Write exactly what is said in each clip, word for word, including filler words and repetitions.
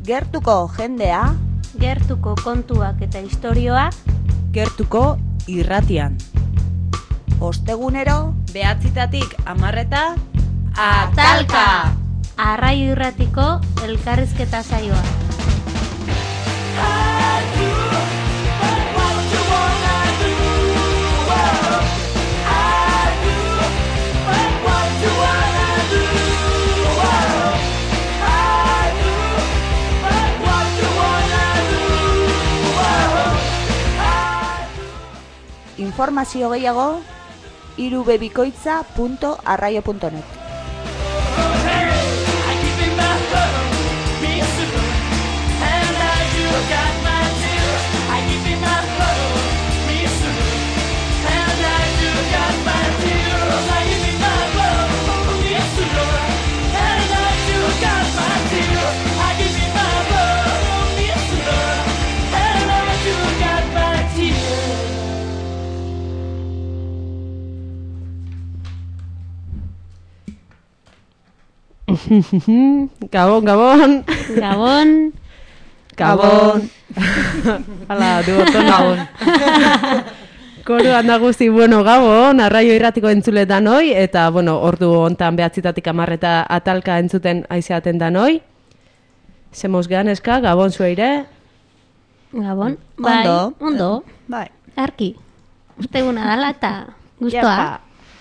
Gertuko jendea, gertuko kontuak eta istorioak, gertuko irratian. Ostegunero, behatzitatik hamarreta, atalka! Arraio irratiko elkarrizketa saioa. Informazio gehiago, irubebikoitza punto arraio punto net. Gabon, Gabon. Gabon. Gabon. Hala, du oton Gabon. Koruan da guzti, bueno, Gabon, arraio irratiko entzuletan hoi, eta, bueno, ordu hontan behatzitatik hamarreta atalka entzuten aizeaten da noi. Semos ganeska, Gabon zueire. Gabon. Bai, Ondo. ondo. Bai. Arki. Usteguna dala eta guztua.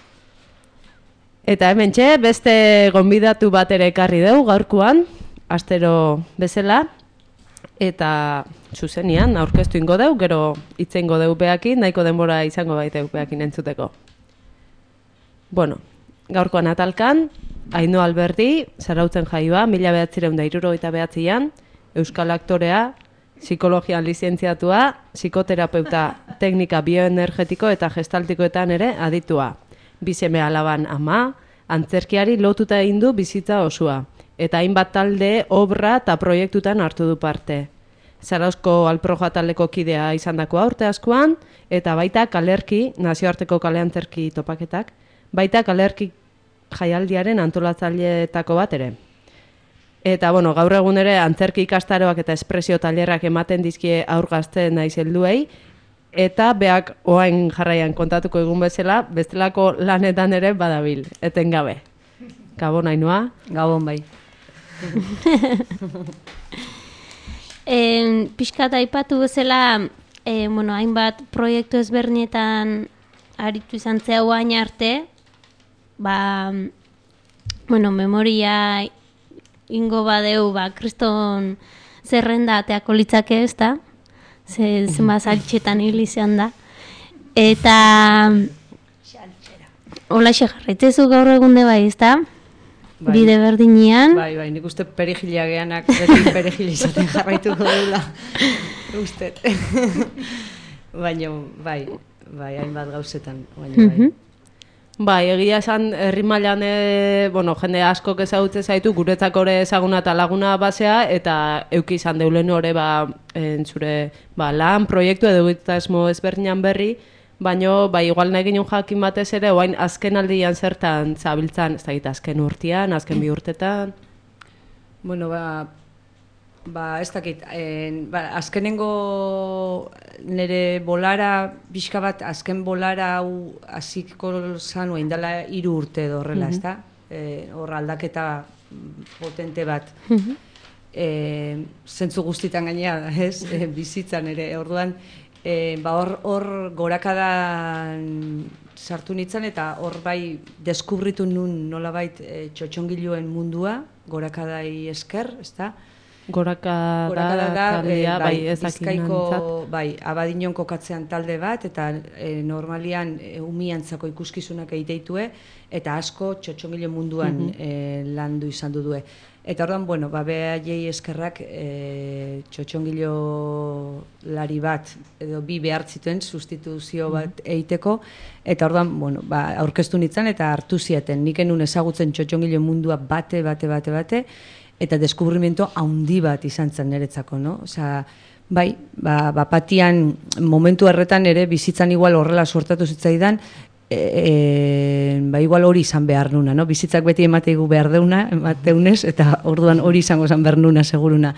Eta hementxe, beste gonbidatu bat ere ekarri dugu gaurkoan, astero bezala, eta zuzenian aurkeztu ingo dugu, gero hitze ingo dugu behakin, nahiko denbora izango baita behakin entzuteko. Bueno, gaurkoan atalkan, Aino Alberdi, Zarautzen jaioa, mila behatzireun da hirurogeita behatzian, euskal aktorea, psikologian lizentziatua, psikoterapeuta teknika bioenergetiko eta gestaltikoetan ere aditua. Bizeme alaban ama, antzerkiari lotuta egin du bizitza osua, eta hainbat talde, obra eta proiektutan hartu du parte. Zarauzko Alproja taldeko kidea izandakoa urte askoan, eta baita kalerki, nazioarteko kaleantzerki topaketak, baita kalerki jaialdiaren antolatzaileetako bat ere. Eta, bueno, gaur egun ere antzerki ikastaroak eta espresio tailerrak ematen dizkie aur gazte naiz helduei, eta beak oain jarraian kontatuko egun bezala, bestelako lanetan ere badabil, etengabe. Gabon, Ainhoa? Gabon bai. En, pixkat aipatu bezala, e, bueno, hainbat proiektu ezberdinetan aritu izan zea oain arte, ba, bueno, memoria ingo badeu, ba, kriston zerrenda ateako litzake ez da, ze zenba saltxetan hil izan da. Eta hola xe jarraitzezu gaur egunde bai, ez da? Bai. Bide berdinean. Bai, bai, nik uste perigila geanak beti perigil izaten jarraituko dela. Uste. Baina, bai, bai, hainbat gauzetan. Baina, bai. Bai, egia esan herri mailan e, bueno, jende asko ezagutzen zaitu, guretzako ere ezaguna eta laguna basea, eta euki izan deulen ore ba, en, zure ba, lan, proiektu edo egitasmo ezberdinan berri, baino ba, igual nahi ginen jakin batez ere, oain azken aldian zertan zabiltzan, ez da gita, azken urtean, azken bi urtetan. Bueno, ba, ba ez dakit, en, ba, azkenengo nire bolara, pixka bat, azken bolara hau hasiko zan, oain dela hiru urte edo horrela, ez da? E, hor aldaketa potente bat. E, zentzu guztitan gainea, ez? E, bizitzan ere, orduan, e, ba hor, hor gorakadan sartu nintzen, eta hor bai deskubritu nun nolabait e, txotxongiluen mundua, gorakadai esker, ez da? Gorakada, Gorakada da, taldea, e, bai, bai, ezakin Bizkaiko, nantzat. bai, Abadiñon kokatzean talde bat, eta e, normalian e, umiantzako ikuskizunak egiteitue, eta asko txotxongile munduan mm -hmm. e, landu izan dudue. Eta orduan, bueno, ba, behaiei eskerrak e, txotxongilo lari bat, edo bi behar zituen, sustituzio bat egiteko, eta orduan, bueno, ba, aurkeztu nintzen, eta hartu zieten, nik enun ezagutzen txotxongile mundua bate, bate, bate, bate, eta deskubrimiento handi bat izan zen niretzako, no? Osea, bai, ba, bapatian momentu erretan ere bizitzan igual horrela suertatu zitzaidan, e, e, ba igual hori izan behar nuna, no? Bizitzak beti emateigu behar deuna, emateunez, eta orduan hori izango izan behar nuna, seguruna.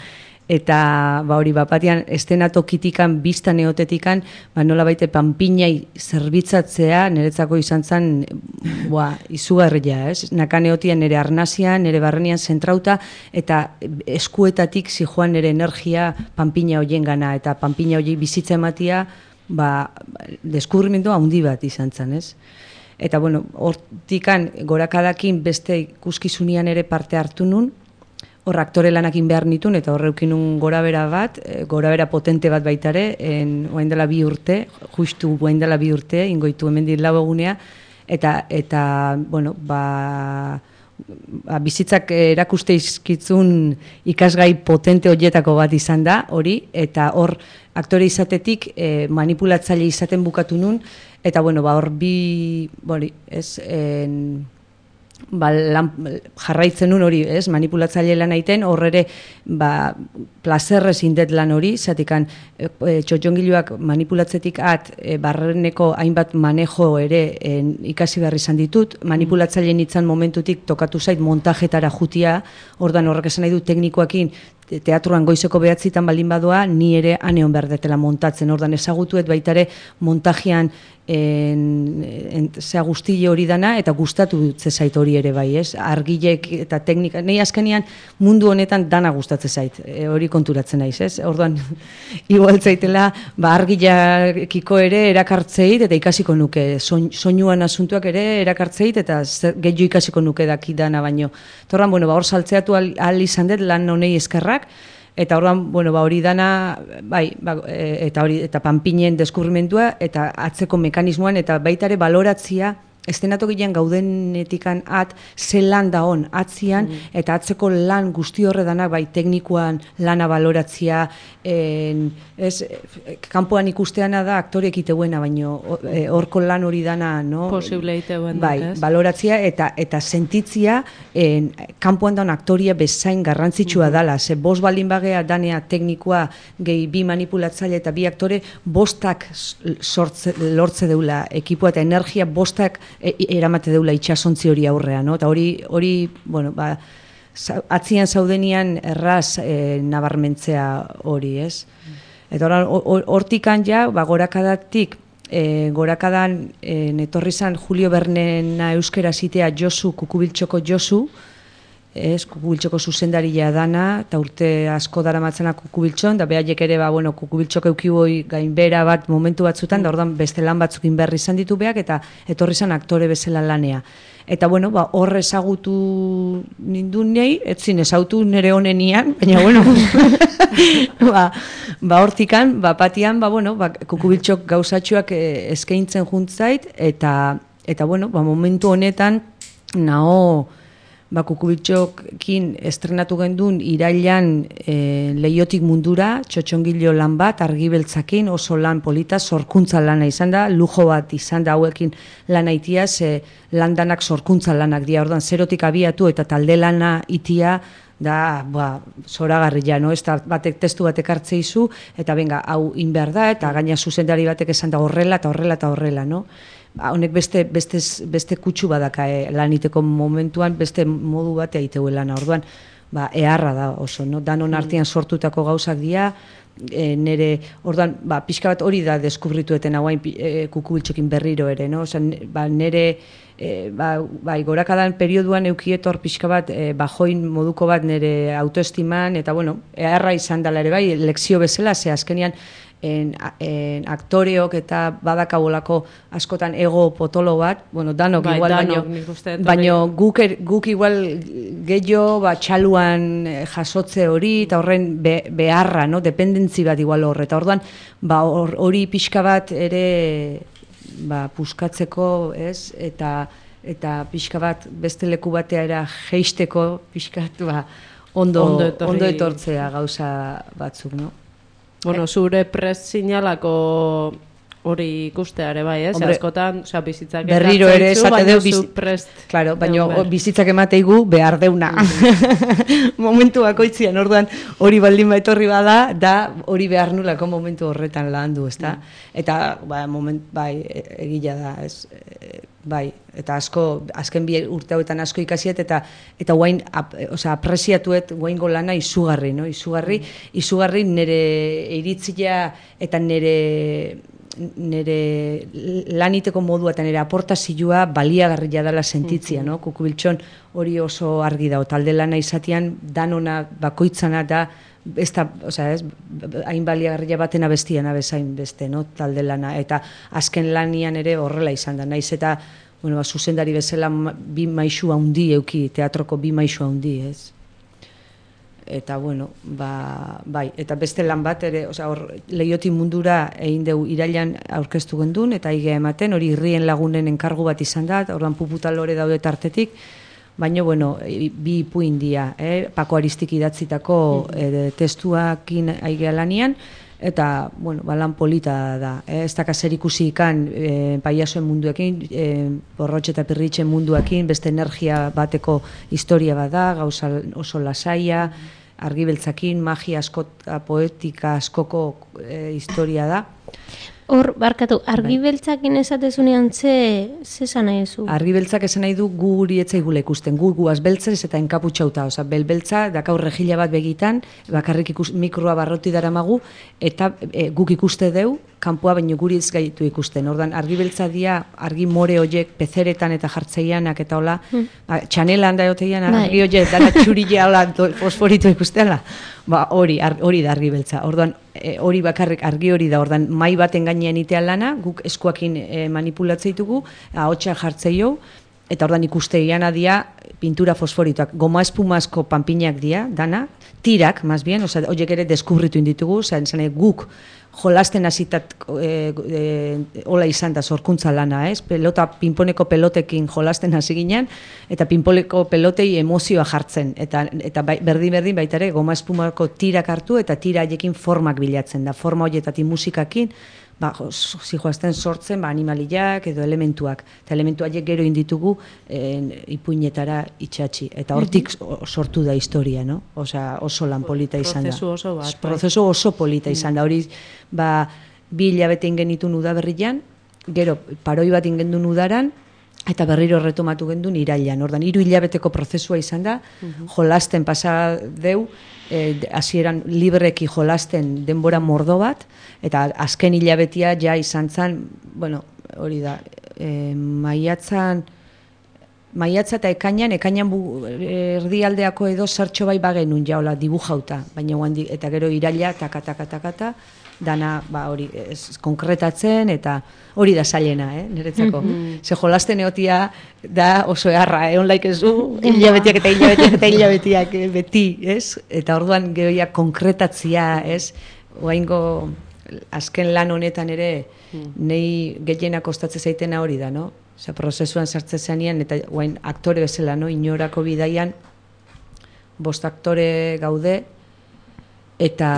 eta ba hori bapatian estenatokitikan bista neotetikan ba nola baite panpinai zerbitzatzea niretzako izan zen ba izugarria, ez? Nakaneotian nere arnasian, nere barrenian zentrauta eta eskuetatik zijoan nere energia panpina hoiengana eta panpina hori bizitza ematia ba deskubrimendu handi bat izan zen, ez? Eta bueno, hortikan gorakadakin beste ikuskizunian ere parte hartu nun. Hor aktore lanakin behar nitun, eta horreukin un gorabera bat, gorabera potente bat baitare, oain dela bi urte, justu oain dela bi urte, ingoitu hemendik lau egunea, eta, eta bueno, ba, ba, bizitzak erakuste izkitzun ikasgai potente horietako bat izan da, hori, eta hor aktore izatetik eh, manipulatzaile izaten bukatu nun, eta bueno, ba, hor bi, bori, ez, en, ba, lan, jarraitzen nun hori, ez, manipulatzaile lan aiten, hor ere, ba, plazerrez indet lan hori, zatikan e, e, txotxongiluak manipulatzetik at, e, barreneko hainbat manejo ere en, ikasi behar izan ditut, manipulatzaile nintzen momentutik tokatu zait montajetara jutia, ordan horrek esan nahi du teknikoakin, teatruan goizeko behatzitan baldin badoa, ni ere aneon behar detela montatzen, ordan ezagutuet baitare montajean en, en, zea guztile hori dana, eta gustatu dutze zait hori ere bai, ez? Argilek eta teknika, nahi azkenean mundu honetan dana gustatzen zait, e, hori konturatzen naiz, ez? Orduan, igual zaitela, ba, argilakiko ere erakartzeit, eta ikasiko nuke, soin, soinuan asuntuak ere erakartzeit, eta gehiago ikasiko nuke daki dana baino. Torran, bueno, ba, hor saltzeatu al, al izan dut, lan honei eskerrak, eta orduan, bueno, ba, hori dana, bai, ba, eta hori, eta panpinen deskubrimentua, eta atzeko mekanismoan, eta baitare baloratzia, estenatokian gaudenetikan at, ze lan da hon, atzian, mm. eta atzeko lan guzti horre danak, bai, teknikoan lana baloratzia, en, ez, kanpoan ikusteana da aktoriek iteuena, baino horko lan hori dana, no? Posible iteuen. Bai, ez? Baloratzia eta eta sentitzia, en, kanpoan daun aktoria bezain garrantzitsua mm. dala, ze bost baldin bagea danea teknikoa, gehi bi manipulatzaile eta bi aktore, bostak sortze, lortze deula ekipoa eta energia bostak E, eramate deula itxasontzi hori aurrea, no? Eta hori, hori, bueno, ba, atzian zaudenian erraz e, nabarmentzea hori, ez? Eta hortikan ja, ba, gorakadatik, e, gorakadan e, netorri zan Julio Bernena euskera zitea Josu, Kukubiltxoko Josu, ez, Kukubiltxoko zuzendaria dana, eta urte asko daramatzena Kukubiltxon, da behaiek ere, ba, bueno, Kukubiltxoko eukiboi gainbera bat momentu batzutan, da ordan beste lan batzukin berri izan ditu behak, eta etorri zan aktore bezala lanea. Eta, bueno, ba, hor ezagutu nindun nahi, etzin ezagutu nire honenian, baina, bueno, ba, ba, hortikan, ba, patian, ba, bueno, ba, Kukubiltxok gauzatxoak eskaintzen juntzait, eta, eta, bueno, ba, momentu honetan, naho, ba, Kukubiltxokin estrenatu gendun irailan e, Leiotik mundura, txotxongilo lan bat, argibeltzakin, oso lan polita, sorkuntza lana izan da, lujo bat izan da hauekin lan aitia, ze landanak sorkuntza lanak dia, ordan zerotik abiatu eta talde lana itia, da, ba, zoragarria, no? Ez da, batek testu batek hartzeizu, eta benga, hau inbehar da, eta gaina zuzendari batek esan da horrela, eta horrela, eta horrela, no? Honek beste, beste, beste kutsu badaka eh, laniteko momentuan, beste modu batea iteue lana, orduan, ba, eharra da oso, no? Danon artean sortutako gauzak dira, e, nere, orduan, ba, pixka bat hori da deskubritueten hauain e, Kukubiltxokin berriro ere, no? Osa, ba, nere, e, ba, bai, gorakadan perioduan eukietor pixka bat, e, bajoin moduko bat nere autoestiman, eta, bueno, eharra izan dela ere, bai, lekzio bezala, ze azkenian, En, en aktoreok eta badakabolako askotan ego potolo bat, bueno, danok bai, igual, danok, baino, baino guk, er, guk igual gehiago ba, txaluan jasotze hori, eta horren be, beharra, no? Dependentzi bat igual hor, eta orduan ba, hori or, pixka bat ere ba, puskatzeko, ez, eta eta pixka bat beste leku bateara jeisteko pixkat ba, ondo, ondo, ondo etortzea gauza batzuk, no? Bueno, zure prest sinalako hori ikusteare bai, ez? Hombre, askotan, osea, bizitzak berriro ere esate deu biz... prest. Claro, baina bizitzak emateigu behar deuna. Mm. Momentu bakoitzian, orduan hori baldin ba etorri bada, da hori behar nulako momentu horretan landu, ezta? Mm. Eta ba moment bai egila da, ez? bai, eta asko, azken bi urte hauetan asko ikasiet, eta eta guain, ap, osea, apresiatuet guaingo lana izugarri, no? Izugarri, izugarri nire iritzia eta nire nire laniteko modua eta nire aportazioa baliagarria dela sentitzia, no? Kukubiltxon hori oso argi dago, talde lana izatian danona bakoitzana da, ez da, osea, ez, hain baliagarria batena bestiana bezain beste, no? Talde lana, eta azken lanian ere horrela izan da, naiz eta, bueno, ba, zuzendari bezala bi maisu handi euki, teatroko bi maisu handi, ez? Eta, bueno, ba, bai, eta beste lan bat ere, osea, hor, Leioti mundura egin deu irailan aurkeztu gendun, eta hige ematen, hori irrien lagunen enkargu bat izan da, ordan Puputa Lore daude tartetik, baina, bueno, bi ipuin dia, eh? Pako Aristik idatzitako eh, testuakin aigea lanian, eta, bueno, balan polita da, eh? Ez daka zer ikusi ikan eh, paiasoen munduekin, eh, Borrotxe eta Pirritxen munduekin, beste energia bateko historia bat da, gauza oso lasaia, argibeltzakin, magia askota, poetika askoko eh, historia da. Hor, barkatu, argibeltzakin esatezunean ze, ze esan nahi zu? Argibeltzak esan nahi du gu guri etzaigula ikusten, gu guaz beltzez eta enkaputxauta, oza, belbeltza, dakau regila bat begitan, bakarrik ikus, mikroa barroti daramagu, eta e, guk ikuste deu, kanpoa baino guri ez gaitu ikusten. Ordan argibeltza dia, argi more hoiek pezeretan eta jartzeianak eta hola, hmm. ba, txanelan da eoteian, argi hoiek dara txurila hola fosforito ikustela, ba, hori, ar, hori da argibeltza. Ordan hori bakarrik argi hori da, ordan mai baten gainean itean lana, guk eskuakin e, manipulatzea ditugu, ahotsa jartzeio, eta ordan ikusteiana dia pintura fosforitoak, goma espumazko panpinak dia, dana, tirak, más bien, oza, horiek ere deskubritu inditugu, oza, guk jolasten hasitat e, e, hola izan da sorkuntza lana, ez? Pelota, pinponeko pelotekin jolasten hasi ginen, eta pinponeko pelotei emozioa jartzen, eta, eta bai, berdin-berdin baita ere, goma espumako tirak hartu, eta tira haiekin formak bilatzen da, forma horietatik musikakin, ba, zijoazten sortzen ba, animaliak edo elementuak, eta elementu haiek gero inditugu e, ipuinetara itxatxi, eta hortik sortu da historia, no? Osea, oso lan polita izan da. Prozesu oso bat. Prozesu oso polita izan da, hori ba, bi hilabete ingenitun udaberrian, gero paroi bat ingendun udaran, eta berriro retomatu gendun irailan. Ordan hiru hilabeteko prozesua izan da, jolasten pasa deu, hasieran e, libreki jolasten denbora mordo bat, eta azken hilabetia ja izan zen, bueno, hori da, e, maiatzan, maiatza eta ekainan, ekainan bu, erdialdeako edo zertxo bai bagenun ja, hola, dibujauta, baina guandi, eta gero iraila, taka, taka, taka, taka, dana, ba, hori, ez, konkretatzen, eta hori da zailena, eh, niretzako. Mm-hmm. Ze jolasten eotia da oso eharra, egon laik ez du, hilabetiak eta hilabetiak eta hilabetiak beti, ez? Eta orduan gehoia konkretatzia, ez? Oaingo azken lan honetan ere, nei gehiena kostatzen zaitena hori da, no? Osa, prozesuan sartzen zenean, eta oain aktore bezala, no? Inorako bidaian, bost aktore gaude, eta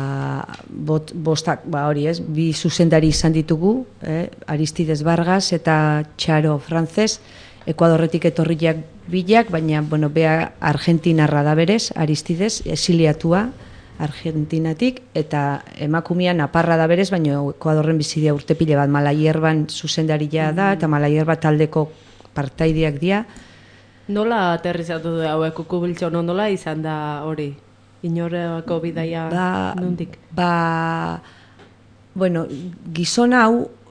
bot, bostak, ba hori ez, bi zuzendari izan ditugu, eh? Aristides Vargas eta Txaro Frances, Ekuadorretik etorriak bilak, baina, bueno, bea Argentinarra da berez, Aristides, esiliatua Argentinatik, eta emakumia Naparra da berez, baina Ekuadorren bizidia urte pile bat, Malayerban zuzendaria da, eta Malayerba taldeko partaideak dira. Nola aterrizatu da hauek Kukubiltxon, nola izan da hori? Inorako bidaia ba, nondik? Ba, bueno, gizon hau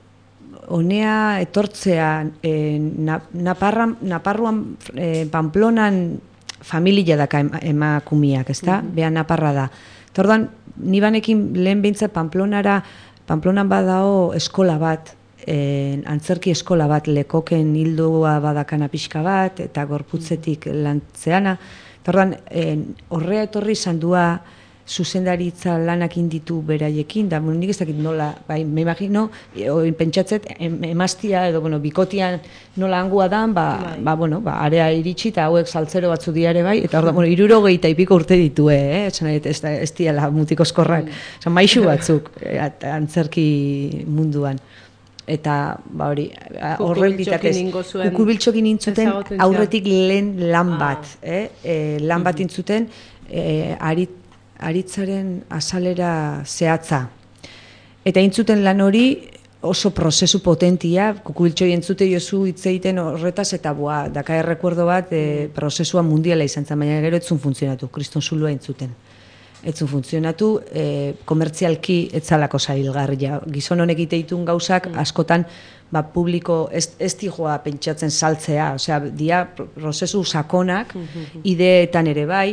honea etortzea e, Naparra, Naparruan e, Pamplonan familia daka emakumiak, ezta? Mm-hmm. Beha Naparra da. Tordan, ni banekin lehen behintzat Pamplonara, Pamplonan badao eskola bat, e, antzerki eskola bat, lekoken hildua badakana pixka bat, eta gorputzetik lantzeana. Ordan, horrea etorri izan dua zuzendaritza lanak inditu beraiekin, da, bueno, nik ez dakit nola, bai, me imagino, pentsatzet, em, emaztia edo, bueno, bikotian nola angua dan, ba, bai. ba, bueno, ba, area iritsi, eta hauek saltzero batzu diare bai, eta ordan, bueno, iruro gehieta ipiko urte ditue, eh, etxan ez, ez diala mutikozkorrak, mm. maixu batzuk, antzerki munduan. Eta, ba hori, horren bitakez, Kukubiltxokin intzuten aurretik lehen lan bat, ah. eh? E, lan bat intzuten e, arit, aritzaren azalera zehatza. Eta intzuten lan hori oso prozesu potentia, kukubiltxoi entzute jozu hitz egiten horretaz, eta boa, daka errekuerdo bat, e, prozesua mundiala izan zen, baina gero etzun funtzionatu, kriston zulua entzuten. Etzun funtzionatu, e, komertzialki etzalako zailgarria. Gizon honek iteitun gauzak, askotan, ba, publiko ez, ez dijoa pentsatzen saltzea, osea, dia prozesu sakonak, ideetan ere bai,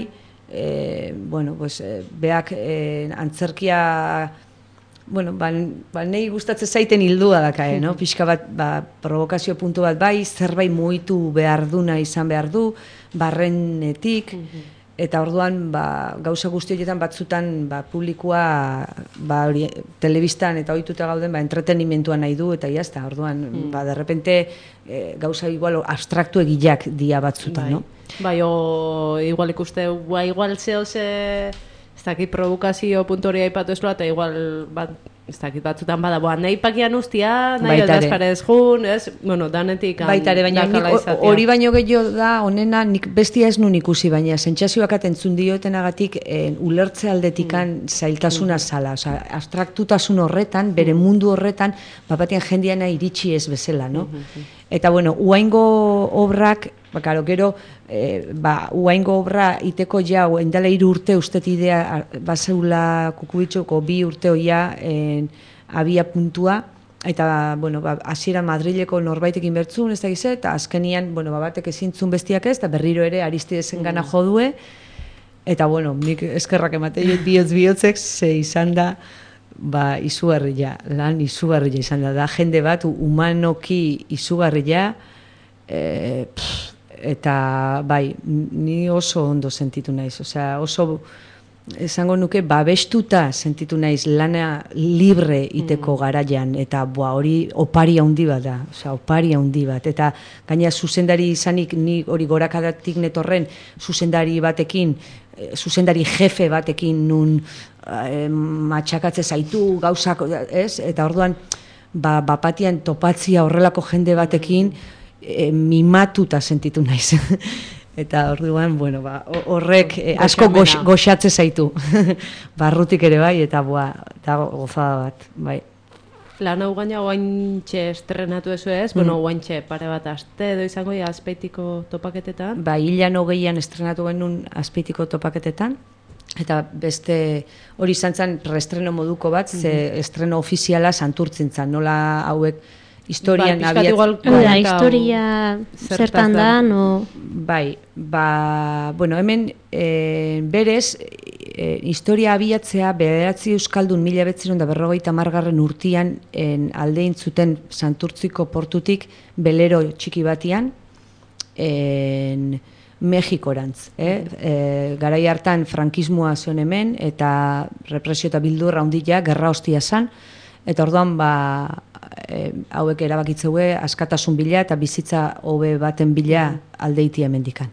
e, bueno, pues, e, beak e, antzerkia, bueno, ba, ba nahi gustatzen zaiten hildua dakae, no? Pixka bat, ba, provokazio puntu bat bai, zerbait mugitu behar duna izan behar du, barrenetik, eta orduan, ba, gauza guzti horietan batzutan, ba, publikoa, ba, hori, telebistan eta ohituta gauden, ba, entretenimentua nahi du, eta jazta, orduan, mm. ba, derrepente, e, gauza igual abstraktu egileak dia batzutan, bai. no? Bai, o, igual ikuste, ba, igual zeo ze... Ez dakit provokazio puntu hori aipatu ez eta igual, bat, ez dakit batzutan bada, boa, nahi pakian ustia, nahi odazparez jun, ez, bueno, danetik baitare, baina hori baino gehiago da, onena, nik bestia ez nun ikusi, baina sentsazioak atentzun diotenagatik en, ulertze aldetikan mm. zailtasuna zala, oza, abstraktutasun horretan, bere mundu horretan, bapatien jendiana iritsi ez bezala, no? Mm-hmm. Eta, bueno, uaingo obrak, ba, karo, gero, e, ba, uaingo obra iteko ja, endala hiru urte ustet idea, baseula kukubitxoko bi urte hoia en, abia puntua, eta, bueno, ba, hasiera Madrileko norbaitekin bertzun, ez da gize, eta azkenian, bueno, ba, batek ezintzun bestiak ez, eta berriro ere Aristidezen gana jodue, eta, bueno, nik eskerrak ematei bihotz bihotzek, ze izan da, ba, izugarria, lan izugarria izan da, da jende bat, humanoki izugarria, e, pff, eta bai, ni oso ondo sentitu naiz, osea, oso, esango nuke, babestuta sentitu naiz lana libre iteko mm. garaian, eta boa, hori opari handi bat da, osea, opari handi bat, eta gaina zuzendari izanik, ni hori gorakadatik netorren, zuzendari batekin, zuzendari jefe batekin nun eh, matxakatze zaitu gauzak, ez? Eta orduan, ba, bapatian topatzia horrelako jende batekin eh, mimatuta sentitu naiz. Eta orduan, bueno, ba, horrek eh, asko gox, goxatze zaitu. Barrutik ere bai, eta boa, eta gozada bat, bai. Lan hau gaina oaintxe estrenatu ezu ez, mm. bueno, oaintxe pare bat aste edo izango ja Azpeitiko topaketetan. Ba, hilan hogeian estrenatu genuen Azpeitiko topaketetan, eta beste hori izan zen preestreno moduko bat, mm-hmm. ze estreno ofiziala Santurtzin zen, nola hauek historian ba, abiatzen. Da, historia zertan da, no? Bai, ba, bueno, hemen e, berez, e, historia abiatzea bederatzi euskaldun mila betzirun da berrogeita margarren urtian en, aldein zuten Santurtziko portutik belero txiki batian en, Mexikorantz. Eh? E, garai hartan frankismoa zion hemen eta represio eta bildurra handia gerra hostia zan, eta orduan ba, e, hauek erabakitzeue askatasun bila eta bizitza hobe baten bila aldeiti hemendikan.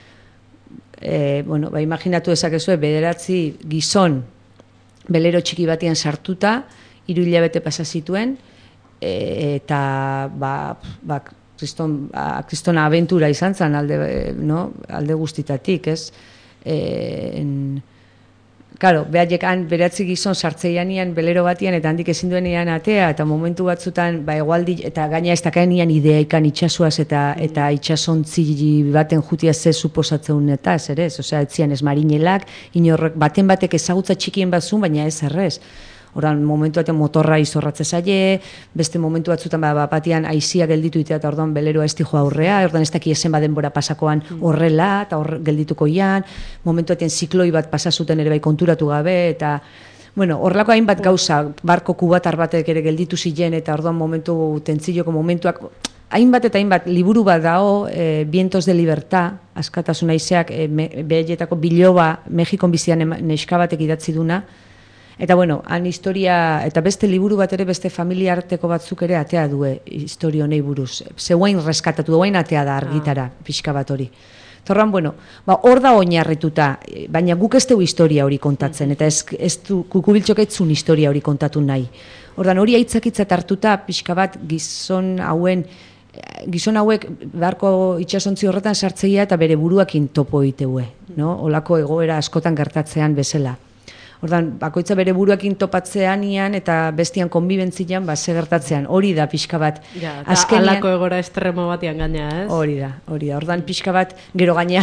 E, bueno, ba, imaginatu ezakezue bederatzi gizon belero txiki batean sartuta, hiru hilabete pasa zituen, e, eta ba, ba, kriston, ba, kristona abentura izan zen alde, no? Alde guztitatik, ez? E, en, Claro, behaiekan beratzi gizon sartzeianian belero batian eta handik ezin duenean atea eta momentu batzutan ba egualdi eta gaina ez dakaenian ideikan itsasoaz eta eta itsasontzi baten jutia ze suposatzen eta ez ere, osea etzian ez marinelak, inorrek baten batek ezagutza txikien bazun baina ez errez. Ordan momentu batean motorra izorratze zaie, beste momentu batzutan ba batian aizia gelditu itea eta orduan beleroa ez dijo aurrea, ordan ez daki esen badenbora pasakoan horrela eta hor geldituko ian, momentu batean zikloi bat pasa zuten ere bai konturatu gabe eta bueno, horrelako hainbat gauza, barko kubatar batek ere gelditu ziren eta orduan momentu tentziloko momentuak hainbat eta hainbat liburu bat dao, e, Vientos de Libertad, askatasun haizeak e, behetako biloba Mexikon bizian neska batek idatzi duna. Eta bueno, han historia, eta beste liburu bat ere, beste familia arteko batzuk ere atea due historio honei buruz. Zeuain reskatatu, oain atea da argitara, ah. pixka bat hori. Torran, bueno, ba, hor da oinarrituta, baina guk ez dugu historia hori kontatzen, eta ez, ez du kukubiltxok etzun historia hori kontatu nahi. Ordan hori aitzakitzat hartuta, pixka bat gizon hauen, gizon hauek beharko itsasontzi horretan sartzeia eta bere buruakin topo egiteue, no? Olako egoera askotan gertatzean bezala. Ordan bakoitza bere buruakin topatzeanian eta bestian konbibentzian ba ze gertatzean. Hori da pixka bat. Ja, halako egora estremo batean gaina, ez? Hori da, hori da. Ordan pixka bat gero gaina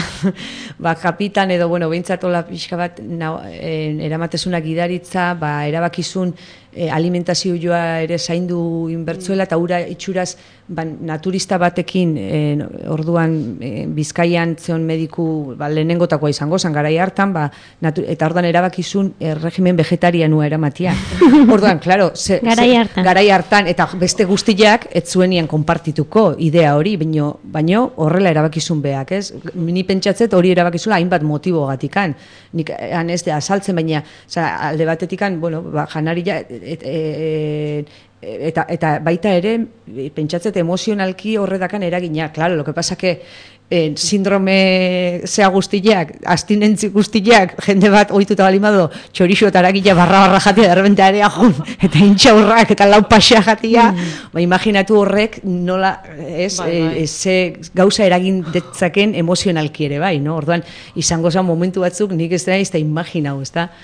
ba kapitan edo bueno, behintzat hola pixka bat na, e, eramatezunak gidaritza, ba erabakizun e, alimentazioa ere zaindu inbertzuela eta ura itxuraz ba, naturista batekin e, orduan e, Bizkaian zeon mediku ba, lehenengotakoa izango zen garai hartan ba, natu, eta orduan erabakizun e, regimen vegetarianua eramatia. Orduan, claro, ze, garai hartan. Ze, garai hartan eta beste guztiak ez zuenian konpartituko idea hori, baino, baino horrela erabakizun beak, ez? Ni pentsatzet hori erabakizula hainbat motiboagatikan. Nik han ez da azaltzen, baina oza, alde batetikan, bueno, ba, janaria et, et, eta, eta baita ere pentsatzet emozionalki horredakan eragina. Claro, lo que pasa que eh, sindrome zea guztiak, astinentzi guztiak, jende bat ohituta balimado txorixo eta aragila barra-barra jatia derbente area jun, eta intxaurrak eta lau pasea jatia, mm. ba, imaginatu horrek nola ez, bai, bai. E, ze gauza eragin detzaken emozionalki ere bai, no? Orduan, izango zen momentu batzuk nik ez da ez da imaginau, ez da?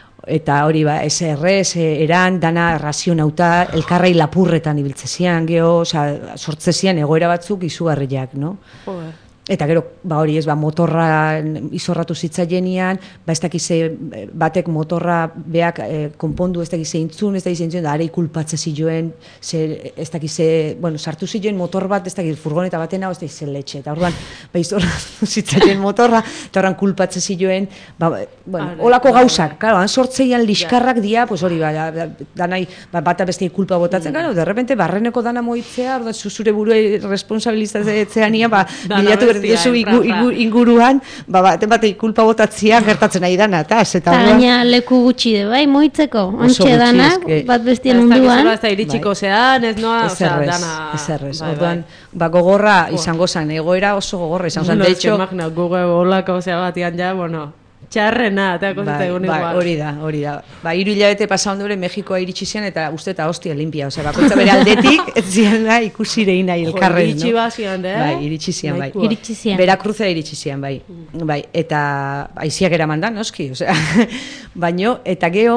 Eta hori ba, S R S, eran, dana razionauta, elkarrai lapurretan ibiltzezian, geho, oza, sortzezian egoera batzuk izugarriak, no? Joder. Eta gero, ba hori ez, ba, motorra izorratu zitzaienean, ba ez dakize batek motorra beak eh, konpondu ez dakize intzun, ez dakize intzun, da arei kulpatze zioen, ze, ez dakize, bueno, sartu zioen motor bat, ez dakize furgoneta batena, ez dakize letxe, eta orduan, ba izorratu zitzaien motorra, eta orduan kulpatze zioen, ba, bueno, holako gauzak, claro, han sortzeian liskarrak dia, pues hori, ba, da, danai, ba, bata bestei kulpa botatzen, claro, de repente, barreneko dana moitzea, orduan, zuzure burue responsabilizatzean ia, ba, bilatu dezu inguruan, ba, baten batei kulpa botatzia gertatzen nahi dana, eta eta gaina leku gutxi de, bai, moitzeko, ontxe danak, bat bestien munduan. Ez da iritsiko zean, ez noa, osea, dana... Ez errez, orduan, ba, gogorra izango zen, egoera oso gogorra izango zen, de hecho... Imagina, gugu olako zea batian ja, bueno... Txarrena, eta koseta egun igual. Ba, hori da, hori da. Ba, hiru hilabete pasa ondure Mexikoa iritsi zian eta uste eta hostia limpia. Osea, bakoitza bere aldetik, ez zian da, ikusi reina elkarren, no? Iritsi bazian, eh? Bai, iritsi zian, bai. Iritsi zian. Berakruzea iritsi zian, bai. Bai, eta aiziak eramandan, noski, osea. Baino, eta geho,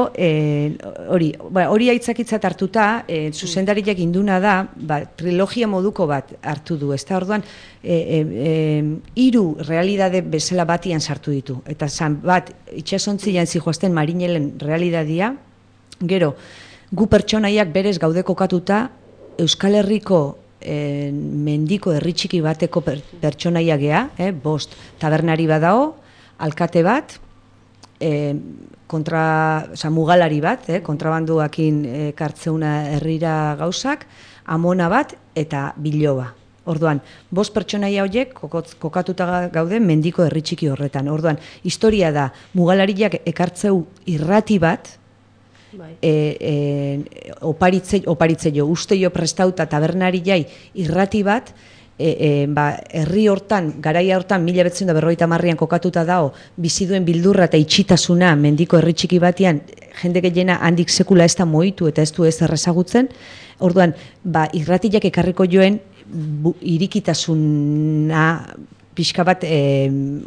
hori, ba, hori aitzakitzat hartuta, e, zuzendariak induna da, ba, trilogia moduko bat hartu du, ez da, orduan, e, e, e, iru realidade bezala batian sartu ditu. Eta zan, bat, itxasontzian zijoazten marinelen realidadia, gero, gu pertsonaiak berez gaude kokatuta, Euskal Herriko eh, mendiko herritxiki bateko per, pertsonaia gea, eh, bost tabernari badao, alkate bat, eh, kontra, oza, mugalari bat, eh, kontrabanduakin eh, kartzeuna herrira gauzak, amona bat eta biloba. Orduan, bost pertsonaia horiek kokatuta gaude mendiko herritxiki horretan. Orduan, historia da, mugalariak ekartzeu irrati bat, bai. e, e, oparitze, oparitze jo, uste jo prestauta tabernari jai irrati bat, e, e, ba, herri hortan, garaia hortan, mila betzen da berroita marrian kokatuta dao, biziduen bildurra eta itxitasuna mendiko herritxiki batean, jende gehiena handik sekula ez da moitu eta ez du ez errezagutzen. Orduan, ba, irratiak ekarriko joen, Bu, irikitasuna pixka bat e,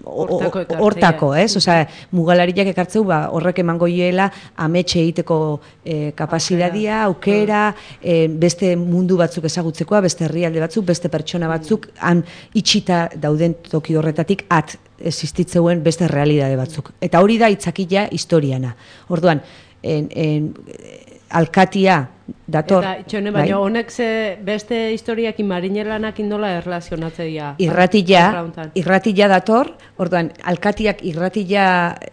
hortako, ez? Osea, mugalariak ekartzeu, ba, horrek emango hiela ametxe egiteko e, kapasidadia, aukera, e, beste mundu batzuk ezagutzekoa, beste herrialde batzuk, beste pertsona batzuk, han itxita dauden toki horretatik at existitzeuen beste realidade batzuk. Eta hori da itzakila historiana. Orduan, en, en, alkatia dator. Eta, txone, baina bai? Honek ze beste historiakin marinelanakin nola erlazionatzea dira? Irratila, irratila dator, orduan, alkatiak irratila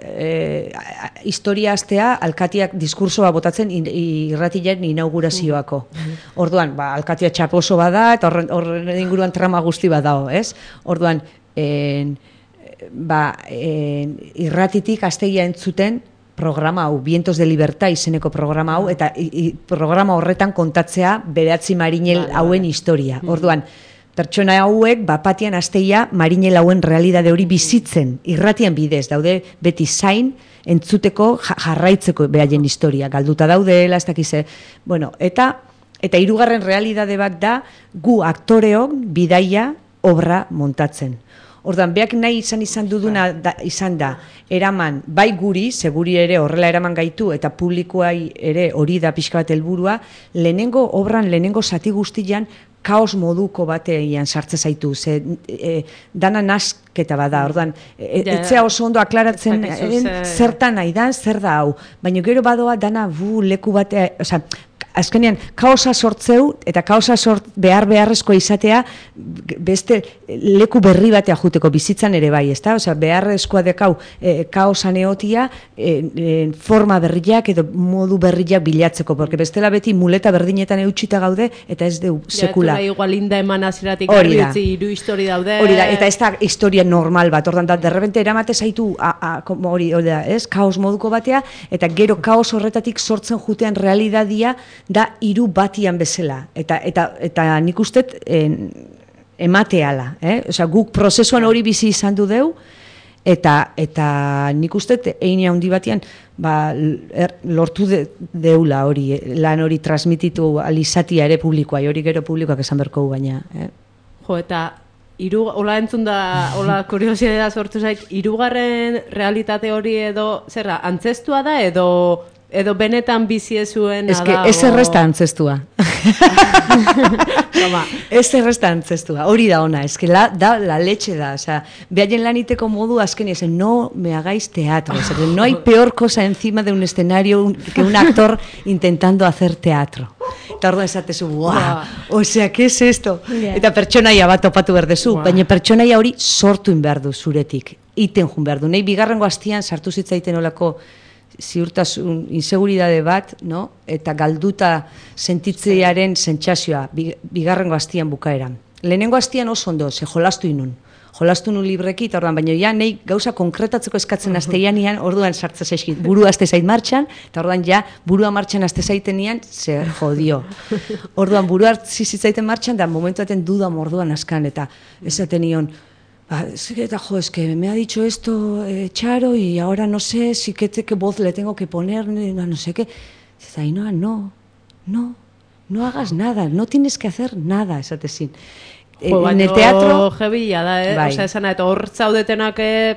e, historia astea, alkatiak diskursoa botatzen irratilen inaugurazioako. Orduan, ba, alkatia txaposo bada, eta horren, horren inguruan trama guzti badao, ez? Orduan, en, ba, en, irratitik astegia entzuten, programa hau, Vientos de Libertad izeneko programa hau, eta i, i, programa horretan kontatzea beratzi marinel hauen historia. Orduan, pertsona hauek, bapatian asteia marinel hauen realidade hori bizitzen, irratian bidez, daude beti zain, entzuteko, jarraitzeko behaien historia, galduta daudela, ez dakize, bueno, eta, eta hirugarren realidade bat da, gu aktoreok bidaia obra montatzen. Ordan beak nahi izan izan duduna da, izan da, eraman, bai guri, seguri ere horrela eraman gaitu, eta publikoai ere hori da pixka bat helburua, lehenengo obran, lehenengo zati guztian, kaos moduko batean sartze zaitu, ze e, dana nasketa bada, ordan, e, Ja, etzea oso ondo aklaratzen ez dakizu en, ze- zertan nahi da, zer da hau, baina gero badoa dana bu leku batea, osea, azkenean, kaosa sortzeu, eta kaosa sort behar beharrezkoa izatea, beste leku berri batea juteko bizitzan ere bai, ezta? Osea, beharrezkoa dekau e, kaosan eotia, e, e, forma berriak edo modu berriak bilatzeko, porque bestela beti muleta berdinetan eutxita gaude, eta ez deu sekula. Ja, igual linda eman aziratik Hori garbi da. utzi hiru histori daude. Hori da, eta ez da historia normal bat, ordan da, derrepente eramate zaitu, a, a, como hori, hori da, ez, kaos moduko batea, eta gero kaos horretatik sortzen jutean realidadia da hiru batian bezala, eta, eta, eta nik ustet en, emateala, eh? Osea, guk prozesuan hori bizi izan du deu, eta, eta nik ustet eine handi batian, ba, er, lortu de, deula hori, lan hori transmititu alizatia ere publikoa, hori gero publikoak esan berko baina, eh? Jo, eta hiru hola entzun da, hola kuriosidadea sortu zait, hirugarren realitate hori edo, zerra, antzestua da edo edo benetan bizi ez zuena Ez que da. ez erresta antzestua. Toma. Ez erresta antzestua, hori da ona, ez que la, da la leche da, o sea, behaien laniteko modu azken ezen, no me hagáis teatro, o sea, que no hay peor cosa encima de un escenario un- que un actor intentando hacer teatro. Eta orduan esatezu, guau, o sea, ¿qué es esto? Ja. Eta pertsonaia bat topatu berdezu, Wow. baina pertsonaia hori sortu inbehar du zuretik, iten jun behar du. Nei bigarrengo astian sartu zitzaiten olako ziurtasun, inseguridade bat, no? Eta galduta sentitzearen sentsazioa, bi- bigarrengo astian bukaeran. Lehenengo astian oso ondo, ze jolastu inun. Jolastu nun libreki, eta orduan, baina ja, nei gauza konkretatzeko eskatzen asteianian, orduan sartza zaizkit, buru aste zait martxan, eta orduan ja, burua martxan aste zaitenian, ze jodio. Orduan, buru hartzi zitzaiten martxan, da momentu baten duda morduan askan, eta esaten nion, "Ah, es que, jo, es que me ha dicho esto eh, Charo y ahora no sé si qué, te- qué voz le tengo que poner, ni- no, no sé qué. Dice, Ainhoa, no, no, no hagas nada, no tienes que hacer nada, esatezin. Eh, Jo, en el baino teatro, jebila da, eh? Bai. Osea, esan eta hor zaudetenak eh,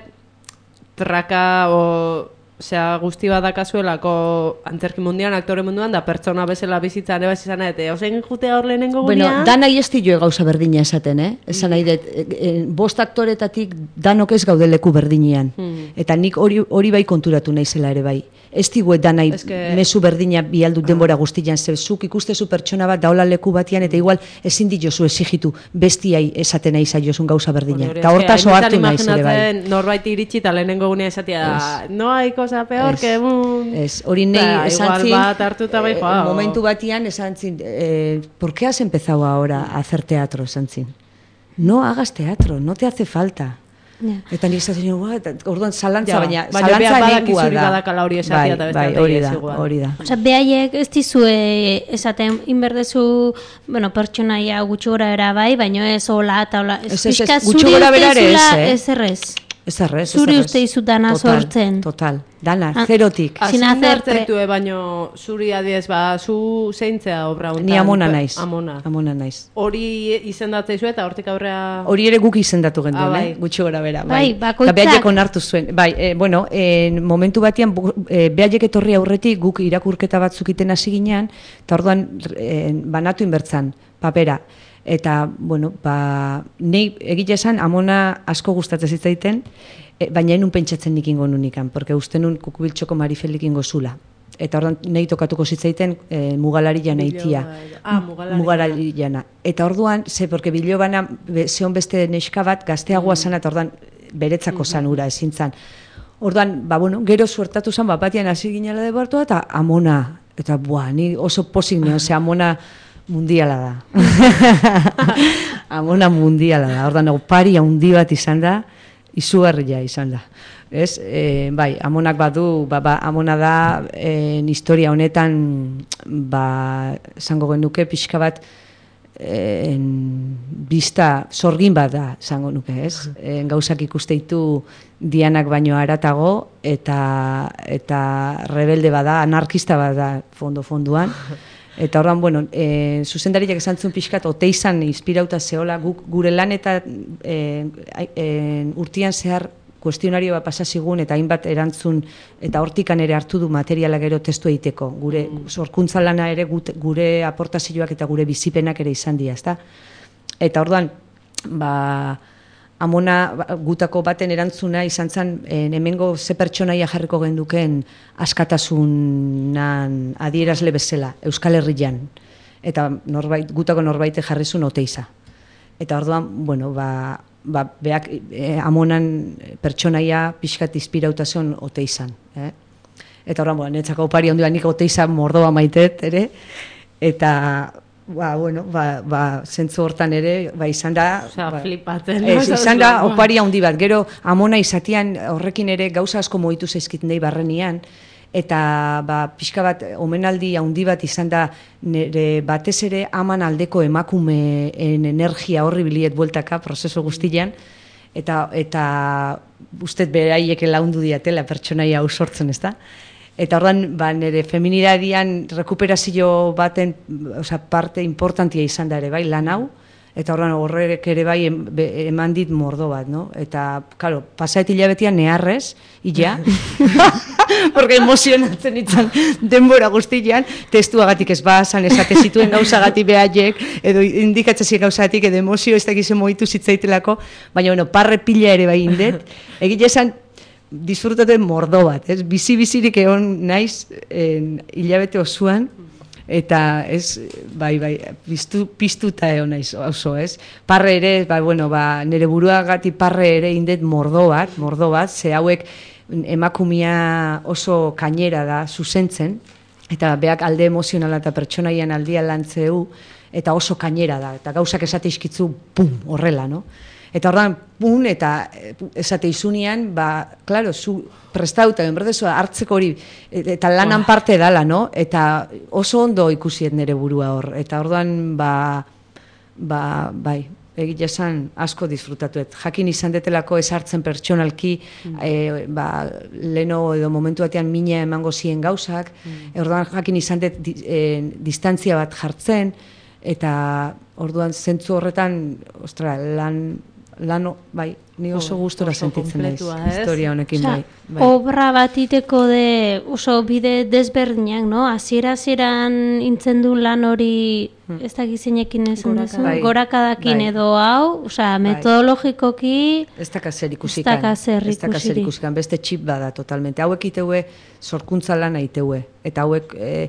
traka, o, osea, guzti bat dakazuelako antzerki mundian, aktore munduan, da pertsona bezala bizitzan, eba izan, eta osein jutea hor lehenengo bueno, gunean. danai ez dio gauza berdina esaten, eh? Esan nahi dut, e, e, bost aktoretatik danok ez gaude leku berdinean. Hmm. Eta nik hori hori bai konturatu naizela ere bai. Ez digue danai Ez que- mezu berdina bialdu denbora guztian, ze zuk ikustezu pertsona bat daola leku batian, eta igual ezin diozu exigitu bestiai esaten nahi zaiozun gauza berdina. Hori, Eta eske, hortaz hainbetan ohartu naiz ere bai. imaginatzen Norbait iritsi eta lehenengo gunea esatia, no hay cosa peor Ez. que un... Ez, hori nei Ba, esan igual zin, bat hartuta bai, eh, joa, o- momentu batian esan zin, eh, ¿por qué has empezado ahora a hacer teatro? Esan zin. No hagas teatro, no te hace falta. Ja. Eta nik esaten nuen, "Ua", eta orduan zalantza, Ja, baina baina zalantza beak badaki nekua zuri da. badakala hori esatea Bai, eta beste bai, batei hori ez da, igual. hori da. Osea, behaiek ez dizue esaten inberdezu, bueno, pertsonaia gutxi gora era bai, baina ez hola eta hola. Ez, ez, ez, pixka gutxi zuri gora uste bera ere dizula ez, eh? ez errez. Ez errez, ez Zuri errez. uste dizu dana Total, sortzen. Total, dana, Ah. zerotik. Sin Sin hacerte. hartzaitu, baino zuri adiez, ba, zu zeintzea obra hontan. Ni amona naiz. Amona. Amona naiz. Hori izendatzeizu eta hortik aurrea... Hori ere guk izendatu genduen, Ah, bai. eh? Gutxi gora bera. Bai, Eta bakoitzak. behaiek onartu zuen. Bai, eh, bueno, eh, momentu batean, bu- eh, behaiek etorri aurretik guk irakurketa batzuk iten hasi ginean, eta orduan eh, banatu inbertzan, papera. Eta, bueno, ba, nei egite esan, Amona asko gustatzen zitzaiten, e, baina enun pentsatzen nik ingo nunikan, porque uste nun kukubiltxoko Marifelik ingo zula. Eta orduan nei tokatuko zitzaiten e, mugalari jana itia. Ah, mugalari. Mugalari jana. Eta orduan, ze, porque bilobana, be, zeon beste neska bat, gazteagoa zan, eta orduan beretzako zan ura, ezin zan. Orduan, ba, bueno, gero suertatu zan, bat batian hasi ginela de bartua, eta Amona. Eta, buah, ni oso posik ne, ose, Amona mundiala da. Amona mundiala da. Ordan opari handi bat izan da, izugarria izan da. Ez, e, bai, Amonak badu, ba, ba, Amona da e, historia honetan, ba, esango genuke pixka bat, en, bista sorgin bat da, esango nuke, ez? En, gauzak ikuste ditu Dianak baino haratago, eta, eta rebelde bada, anarkista bada fondo fonduan, Eta horren, bueno, e, zuzendariak esan zuen pixkat, oteizan inspirauta zehola, guk, gure lan eta e, e, urtian zehar kuestionario bat pasazigun eta hainbat erantzun eta hortikan ere hartu du materiala gero testu egiteko. Gure sorkuntza lana ere gure aportazioak eta gure bizipenak ere izan dira, ezta? Eta orduan, ba, amona gutako baten erantzuna izan zen, hemengo ze pertsonaia jarriko genduken askatasunan adierazle bezala, Euskal Herrian. Eta norbait, gutako norbaite jarrizun Oteiza. Eta orduan, bueno, ba, ba, beak eh, amonan pertsonaia pixkat inspirauta zen Oteizan. Eh? Eta orduan, bueno, netzako opari onduan nik Oteiza mordoa maitet, ere, eta... Ba, bueno, ba, ba, zentzu hortan ere, ba, izan da... Osea, ba, flipaten. Ez, izan da opari handi bat. Gero, amona izatian horrekin ere gauza asko moitu zaizkiten nahi barrenian, eta ba, pixka bat, omenaldi handi bat izan da, nire batez ere aman aldeko emakumeen energia horri biliet bueltaka, prozeso guztian, eta, eta ustez beraiek laundu diatela pertsonaia hau sortzen, ez da? Eta ordan, ba, nire feminidadian rekuperazio baten, osea, parte importantia izan da ere, bai, lan hau, eta ordan horrek ere bai em, be, eman dit mordo bat, no? Eta, claro, pasaet hilabetean neharrez, illa, porque emozionatzen itzan denbora guztian, testuagatik ez bazan, esate zituen gauzagatik behaiek, edo indikatzazik gauzagatik, edo emozio ez dakizen moitu zitzaitelako, baina, bueno, parre pila ere bai indet, egile esan, disfrutaten mordo bat, ez? Bizi-bizirik egon naiz en, hilabete osoan, eta ez, bai, bai, piztu, piztuta egon naiz oso, ez? Parre ere, bai, bueno, ba, nire buruagati parre ere indet mordo bat, mordo bat, ze hauek emakumia oso kainera da, zuzentzen, eta beak alde emozionala eta pertsonaian aldia lantzeu, eta oso kainera da, eta gauzak esate izkitzu, pum, horrela, no? Eta ordan, pun, eta esate izunean, ba, klaro, zu prestauta, enberdezu, hartzeko hori, eta lanan parte dala, no? Eta oso ondo ikusiet nire burua hor. Eta ordan, ba, ba, bai, egitea esan asko disfrutatuet. Jakin izan detelako ez hartzen pertsonalki, mm. e, ba, leno edo momentu batean mina emango ziren gauzak, mm. ordan jakin izan det di, e, distantzia bat jartzen, eta orduan zentzu horretan, ostra, lan... Lano, bai, ni oso gustora sentitzen naiz, historia honekin, bai, bai. Obra bat iteko de oso bide desberdinak, no? Hasiera-hasieran intzen duen lan hori, ez da gizinekin esan dezu, bai, gorakadakin bai. Edo hau, osea, metodologikoki... Ez daka zer ikusikan, ez daka zer ikusikan, beste txip bada totalmente. Hauek iteue sorkuntza lana iteue, eta hauek e,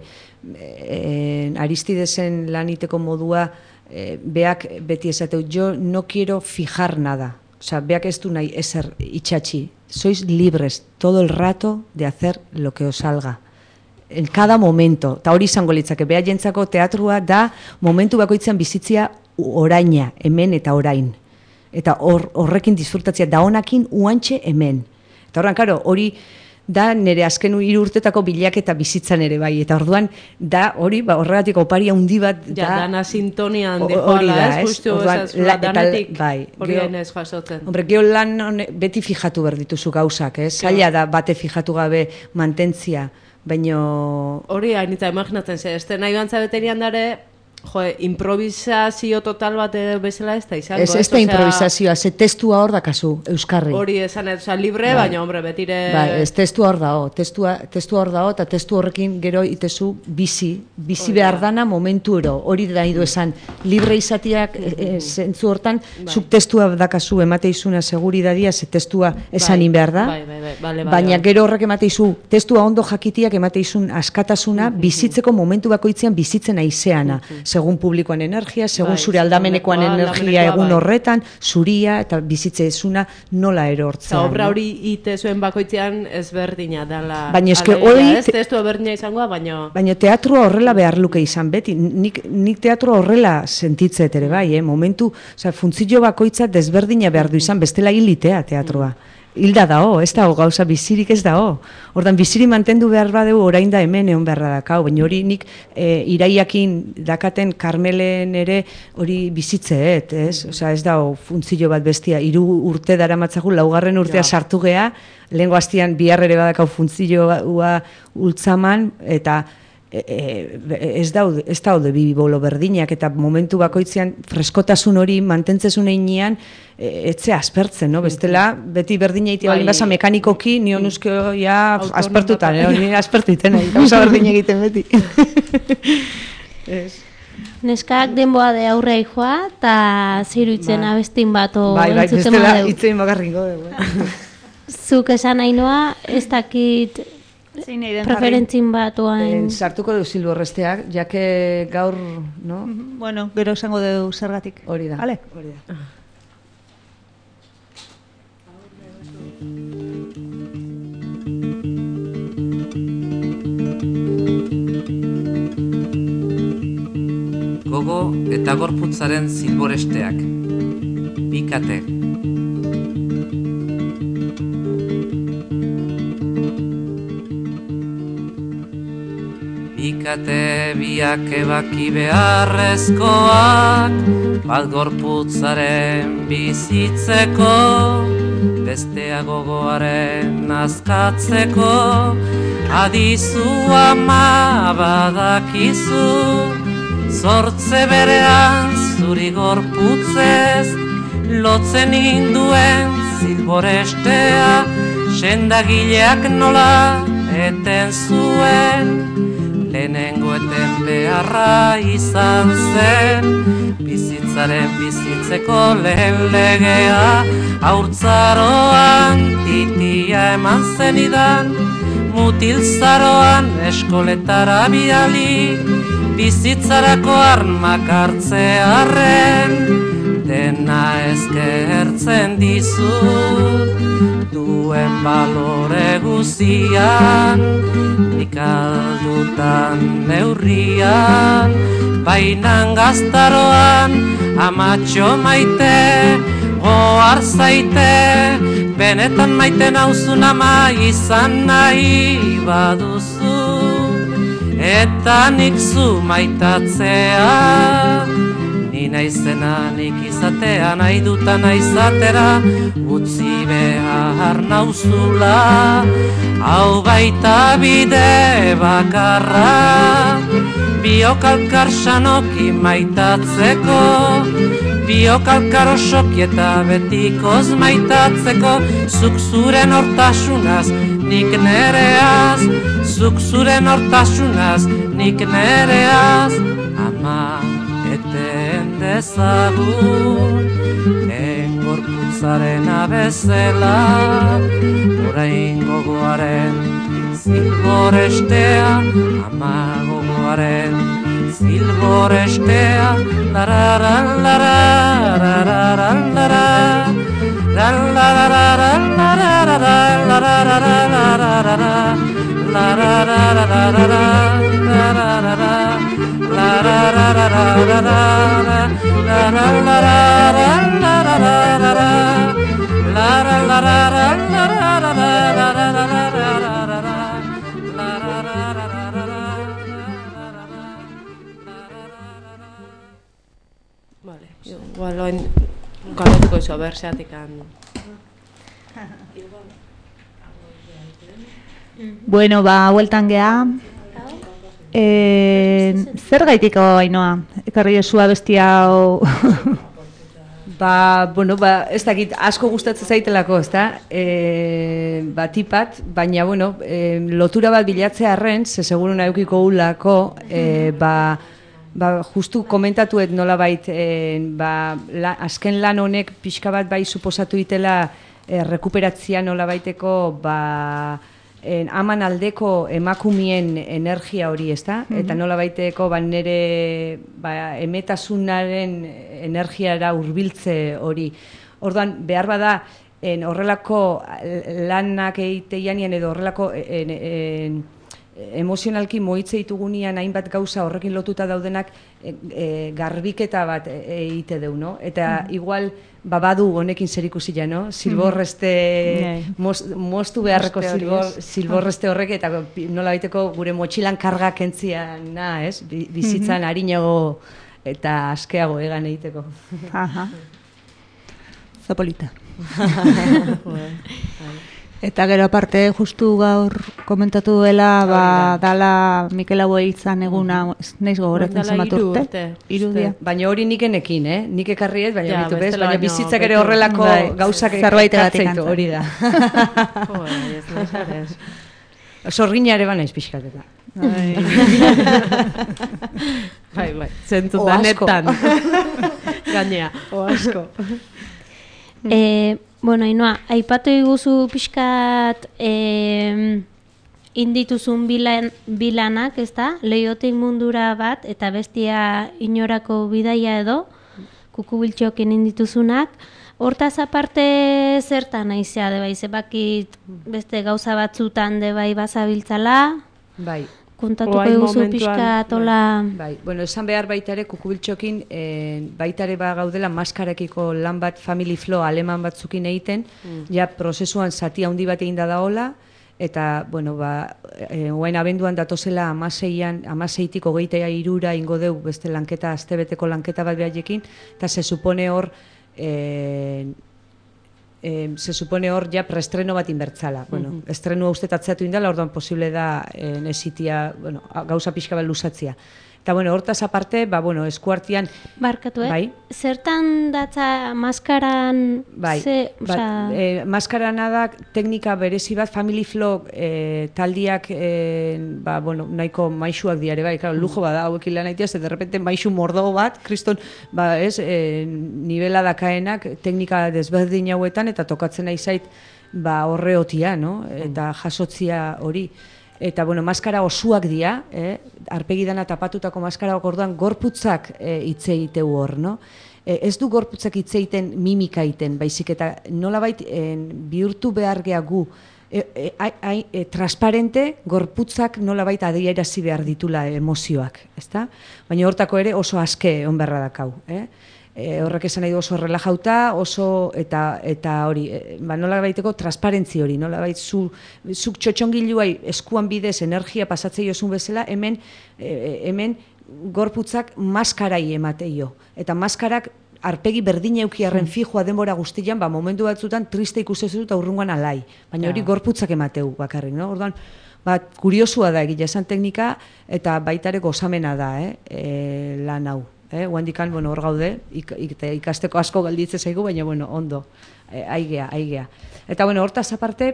e, Aristidesen lan iteko modua, Eh, beak beti esateu, yo no quiero fijar nada, o sea, beak ez du nahi ezer itxatxi, sois libres todo el rato de hacer lo que os salga, en cada momento, eta hori izango litzake, beha jentzako teatrua da momentu bakoitzen bizitzia oraina, hemen eta orain, eta hor, horrekin disfrutatzea, da honakin uantxe hemen, eta horren, karo, hori da nire azken hiru urtetako bilaketa bizitzan ere bai, eta orduan da hori, ba, horregatik opari handi bat da... Ja, dana sintonian dihoala, ez, justu esaz, danetik hori gainez jasotzen. Hombre, geho lan hone, beti fijatu behar dituzu gauzak, ez? Zaila da bate fijatu gabe mantentzia, baino... Hori hainitza imaginatzen ze, ez nahi bantza beterian dare... Jo, improvisazio total bat bezala ez da izango. Ez, ez da improvisazioa, ze testua hor dakazu, euskarri. Hori esan, oza, libre, bai. Baina, hombre, betire... Bai, ez testua hor dao, testua, testua hor dao, eta testu horrekin gero itezu bizi, bizi Oida. Behar dana momentu ero, hori da idu esan, libre izatiak e, e, zentzu hortan, bai. Zuk testua dakazu emateizuna seguridadia, ze testua esanin behar da, bai, bai, bai, bai, bai, baina bai. Gero horrek emateizu, testua ondo jakitiak emateizun askatasuna, mm-hmm. bizitzeko momentu bakoitzean bizitzen aizeana, mm-hmm. segun publikoan energia, segun bai, zure aldamenekoan energia egun bai. Horretan, zuria eta bizitze ezuna nola erortzen. Eta obra hori ite zuen bakoitzean ezberdina dela. Baina eske hori... Ez testu ezberdina izangoa, baina... Baina teatrua horrela behar luke izan beti. Nik, nik teatrua horrela sentitzet ere bai, eh? Momentu, oza, funtzio bakoitza desberdina behar du izan, bestela hilitea teatrua. Hilda dao, ez dago gauza bizirik ez dao. Ordan biziri mantendu behar badeu orain da hemen egon beharra dakau, baina hori nik e, iraiakin dakaten Karmelen ere hori bizitzeet, ez? Osea, ez dago funtzio bat bestia, hiru urte daramatzagu, laugarren urtea ja. Sartu gea, lehengo hastian bihar ere badakau funtzioa ultzaman, eta e, e, ez daude, ez daude bi bolo berdinak, eta momentu bakoitzean freskotasun hori mantentzezun einean, e, etze aspertzen, no? Bestela, beti berdina iti balin basa mekanikoki, nio nuzke ja aspertuta, no? Ni aspertu iten, gauza berdin egiten beti. Ez. Neskak denboa de aurre joa, eta ziruitzen Ba. abestin bat o Bai, bai, entzuten bestela badeu. itzein bakarringo dugu. Zuk esan Ainoa, ez dakit Zein nahi den preferentzin bat oain. Eh, sartuko du Silborresteak, jake gaur, no? jarri? Bueno, gero esango dugu zergatik. Hori da. Vale. Hori da. Gogo eta gorputzaren zilboresteak. Bikate. Bikate biak ebaki beharrezkoak, bat gorputzaren bizitzeko, bestea gogoaren azkatzeko, adizu ama badakizu, zortze berean zuri gorputzez, lotzen induen zilborestea, sendagileak nola eten zuen, lehenengo eten beharra izan zen, bizitzaren bizitzeko lehen legea, haurtzaroan titia eman zenidan, mutilzaroan eskoletara bidali, bizitzarako armak hartzearren, dena eskertzen dizut, duen balore guzian, nik aldutan neurrian, bainan gaztaroan, amatxo maite, goar zaite, benetan maite nauzun ama izan nahi baduzu, eta nik zu maitatzea, ni naizena nik izatea, nahi dutan aizatera, utzi behar nauzula, hau baita bide bakarra, biokalkar sanoki maitatzeko, biokalkar osoki eta betikoz maitatzeko, zuk zuren hortasunaz, nik nereaz, zuk zuren hortasunaz, nik nereaz, ama eten dezagun, lehen gorputzaren abezela, orain gogoaren zilborestea, ama gogoaren zilborestea, lararan, lararan, lararan, lararan, Vale, igual oin galdetuko izo, ber, zeatik han... Bueno, ba, hueltan geha. Eh, zer gaitiko Ainoa? Ekarri esua bestia hau... Ba, bueno, ba, ez dakit asko gustatzen zaitelako, ezta? E, ba, tipat, baina, bueno, e, lotura bat bilatzea arren, ze seguru nahukiko ulako, e, ba, ba, justu komentatuet nolabait, e, ba, la, azken lan honek pixka bat bai suposatu itela e, rekuperatzia nolabaiteko, ba, en, aman aldeko emakumien energia hori, ezta? Mm-hmm. Eta nola baiteko ba, nire ba, emetasunaren energiara hurbiltze hori. Orduan, behar bada, en, horrelako lanak egiteianean edo horrelako en, en, emozionalki moitze ditugunean hainbat gauza horrekin lotuta daudenak e, e, garbiketa bat egite deu, no? Eta mm. igual babadu honekin zerikusia, no? Silborreste, mm. mos, mostu beharreko silbor, silborreste horrek, eta nola baiteko gure motxilan karga kentzian, na, ez? Bizitzan mm-hmm. harinago eta askeago egan egiteko. Aha. Zapolita. Eta gero aparte justu gaur komentatu duela, ba, dala Mikel Abo hiltzan eguna, ez naiz gogoratzen zenbat urte. Hiru dia. Baina hori nikenekin, eh? Nik ekarriet, baina Ja, bitu bez, bestela baina baino bizitzak ere beto. horrelako Bai, gauzak zerbaitegatik ekartzeitu, antza. hori da. Joder, ez naiz arez. Sorgina ere banaiz pixkateta. Bai, bai, zentzu O asko. danetan. Gainea. O asko. E, bueno, Ainhoa, aipatu iguzu pixkat e, indituzun bilan, bilanak, ez da? Leiotik mundura bat, eta bestia inorako bidaia edo, kukubiltxokin indituzunak. Hortaz aparte zertan aizea, de bai, zebakit beste gauza batzutan de bai bazabiltzala, Bai. kontatuko Orain eguzu momentuan, pixkat, hola... Bai, bueno, esan behar baita ere kukubiltxokin e, baita ere ba gaudela maskarekiko lan bat Family Flow aleman batzukin egiten, ja prozesuan zati handi bat egin da daola, eta, bueno, ba, e, oain abenduan datozela amaseian, amaseitik hogeita irura ingo deu beste lanketa, astebeteko lanketa bat behaiekin, eta se supone hor, e, e, se supone hor ja preestreno bat inbertzala. Bueno, estrenua uste tatzeatu indala, orduan posible da e, nesitia, bueno, gauza pixka bat luzatzia. Eta, bueno, hortaz aparte, ba, bueno, eskuartian, Barkatu, eh? Bai. Zertan datza maskaran... bai, ze, bat, osea, e, maskarana da teknika berezi bat, Family Flow e, taldiak, e, ba, bueno, nahiko maixuak diare, bai, claro, lujo bada, hauekin lan aitea, ze de repente maixu mordo bat, kriston, ba, ez, e, nivela dakaenak, teknika desberdin hauetan, eta tokatzen nahi zait, ba, horreotia, no? Eta jasotzia hori. Eta, bueno, maskara osuak dira, eh? Arpegidana tapatutako maskara orduan gorputzak e, hitz egiteu hor, no? E, ez du gorputzak hitz egiten mimika egiten, baizik eta nolabait e, bihurtu behar gea gu e, e, ai, ai, e, transparente gorputzak nolabait adierazi behar ditula emozioak, ezta? Baina hortako ere oso aske on beharra dakau, eh? E, horrek esan nahi du oso relajauta, oso eta eta hori, e, ba, nola baiteko transparentzi hori, nola bait zu, zuk txotxongiluai eskuan bidez energia pasatzei osun bezala, hemen, e, hemen gorputzak maskarai emateio. Eta maskarak arpegi berdin eukiarren fijoa denbora guztian, ba, momentu batzutan triste ikusten eta urrungan alai. Baina hori gorputzak emateu bakarrik, no? Orduan, ba, kuriosua da egia esan teknika, eta baitare gozamena da, eh? E, lan hau. Eh, Guandikan, bueno, hor gaude, ik, ik, ikasteko asko galditze zaigu, baina, bueno, ondo, eh, aigea, aigea. Eta, bueno, hortaz aparte,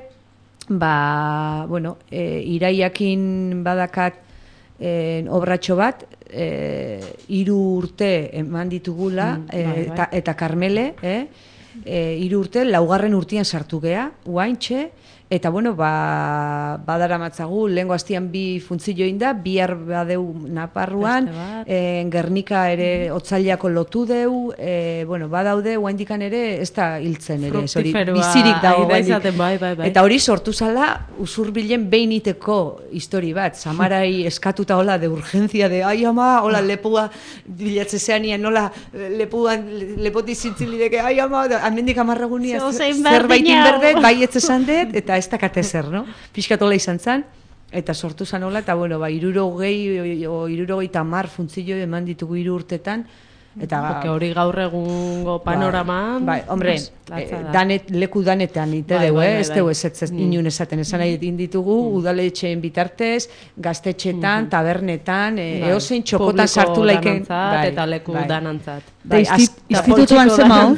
ba, bueno, e, iraiakin badakat e, obratxo bat, e, hiru urte eman ditugula, Mm, e, bai, bai. eta, eta Karmele, eh, e, hiru urte, laugarren urtean sartu gea, guaintxe, eta, bueno, ba, badara matzagu, lehengo hastian bi funtzio inda, bihar badeu Naparruan, Beste bat. e, Gernika ere otzailako lotu deu, e, bueno, badaude, oaindikan ere, ez da hiltzen ere, ez hori, Fruktiferoa bizirik dago. ari da oraindik. izaten, bai, bai, bai. Eta hori sortu zala, usurbilen behiniteko histori bat, Samarai eskatuta hola de urgentzia, de, ai ama, hola lepua, bilatze zeanian, nola lepuan, lepoti zintzilideke, ai ama, amendik amarragunia, Zeo zein zerbait berdina, inberdet, o. bai ez esan dut, eta ez dakate zer, no? Piskatola izan zen, eta sortu zan hola, eta bueno, ba, irurogei, o irurogei tamar funtzio eman ditugu hiru urtetan, eta Porque hori gaur egungo panoraman... Bai, hombre, latza eh, da. danet, leku danetan ite Bai, dugu, bai, eh? bai, Ez bai. dugu ez ez inun esaten, esan nahi ditugu, udaletxeen bitartez, gaztetxetan, tabernetan, eh, Bai, eozein txokotan publiko sartu laiken. danantzat eta leku bai. danantzat. Bai, Eta az- institutuan poltsiko zemauz?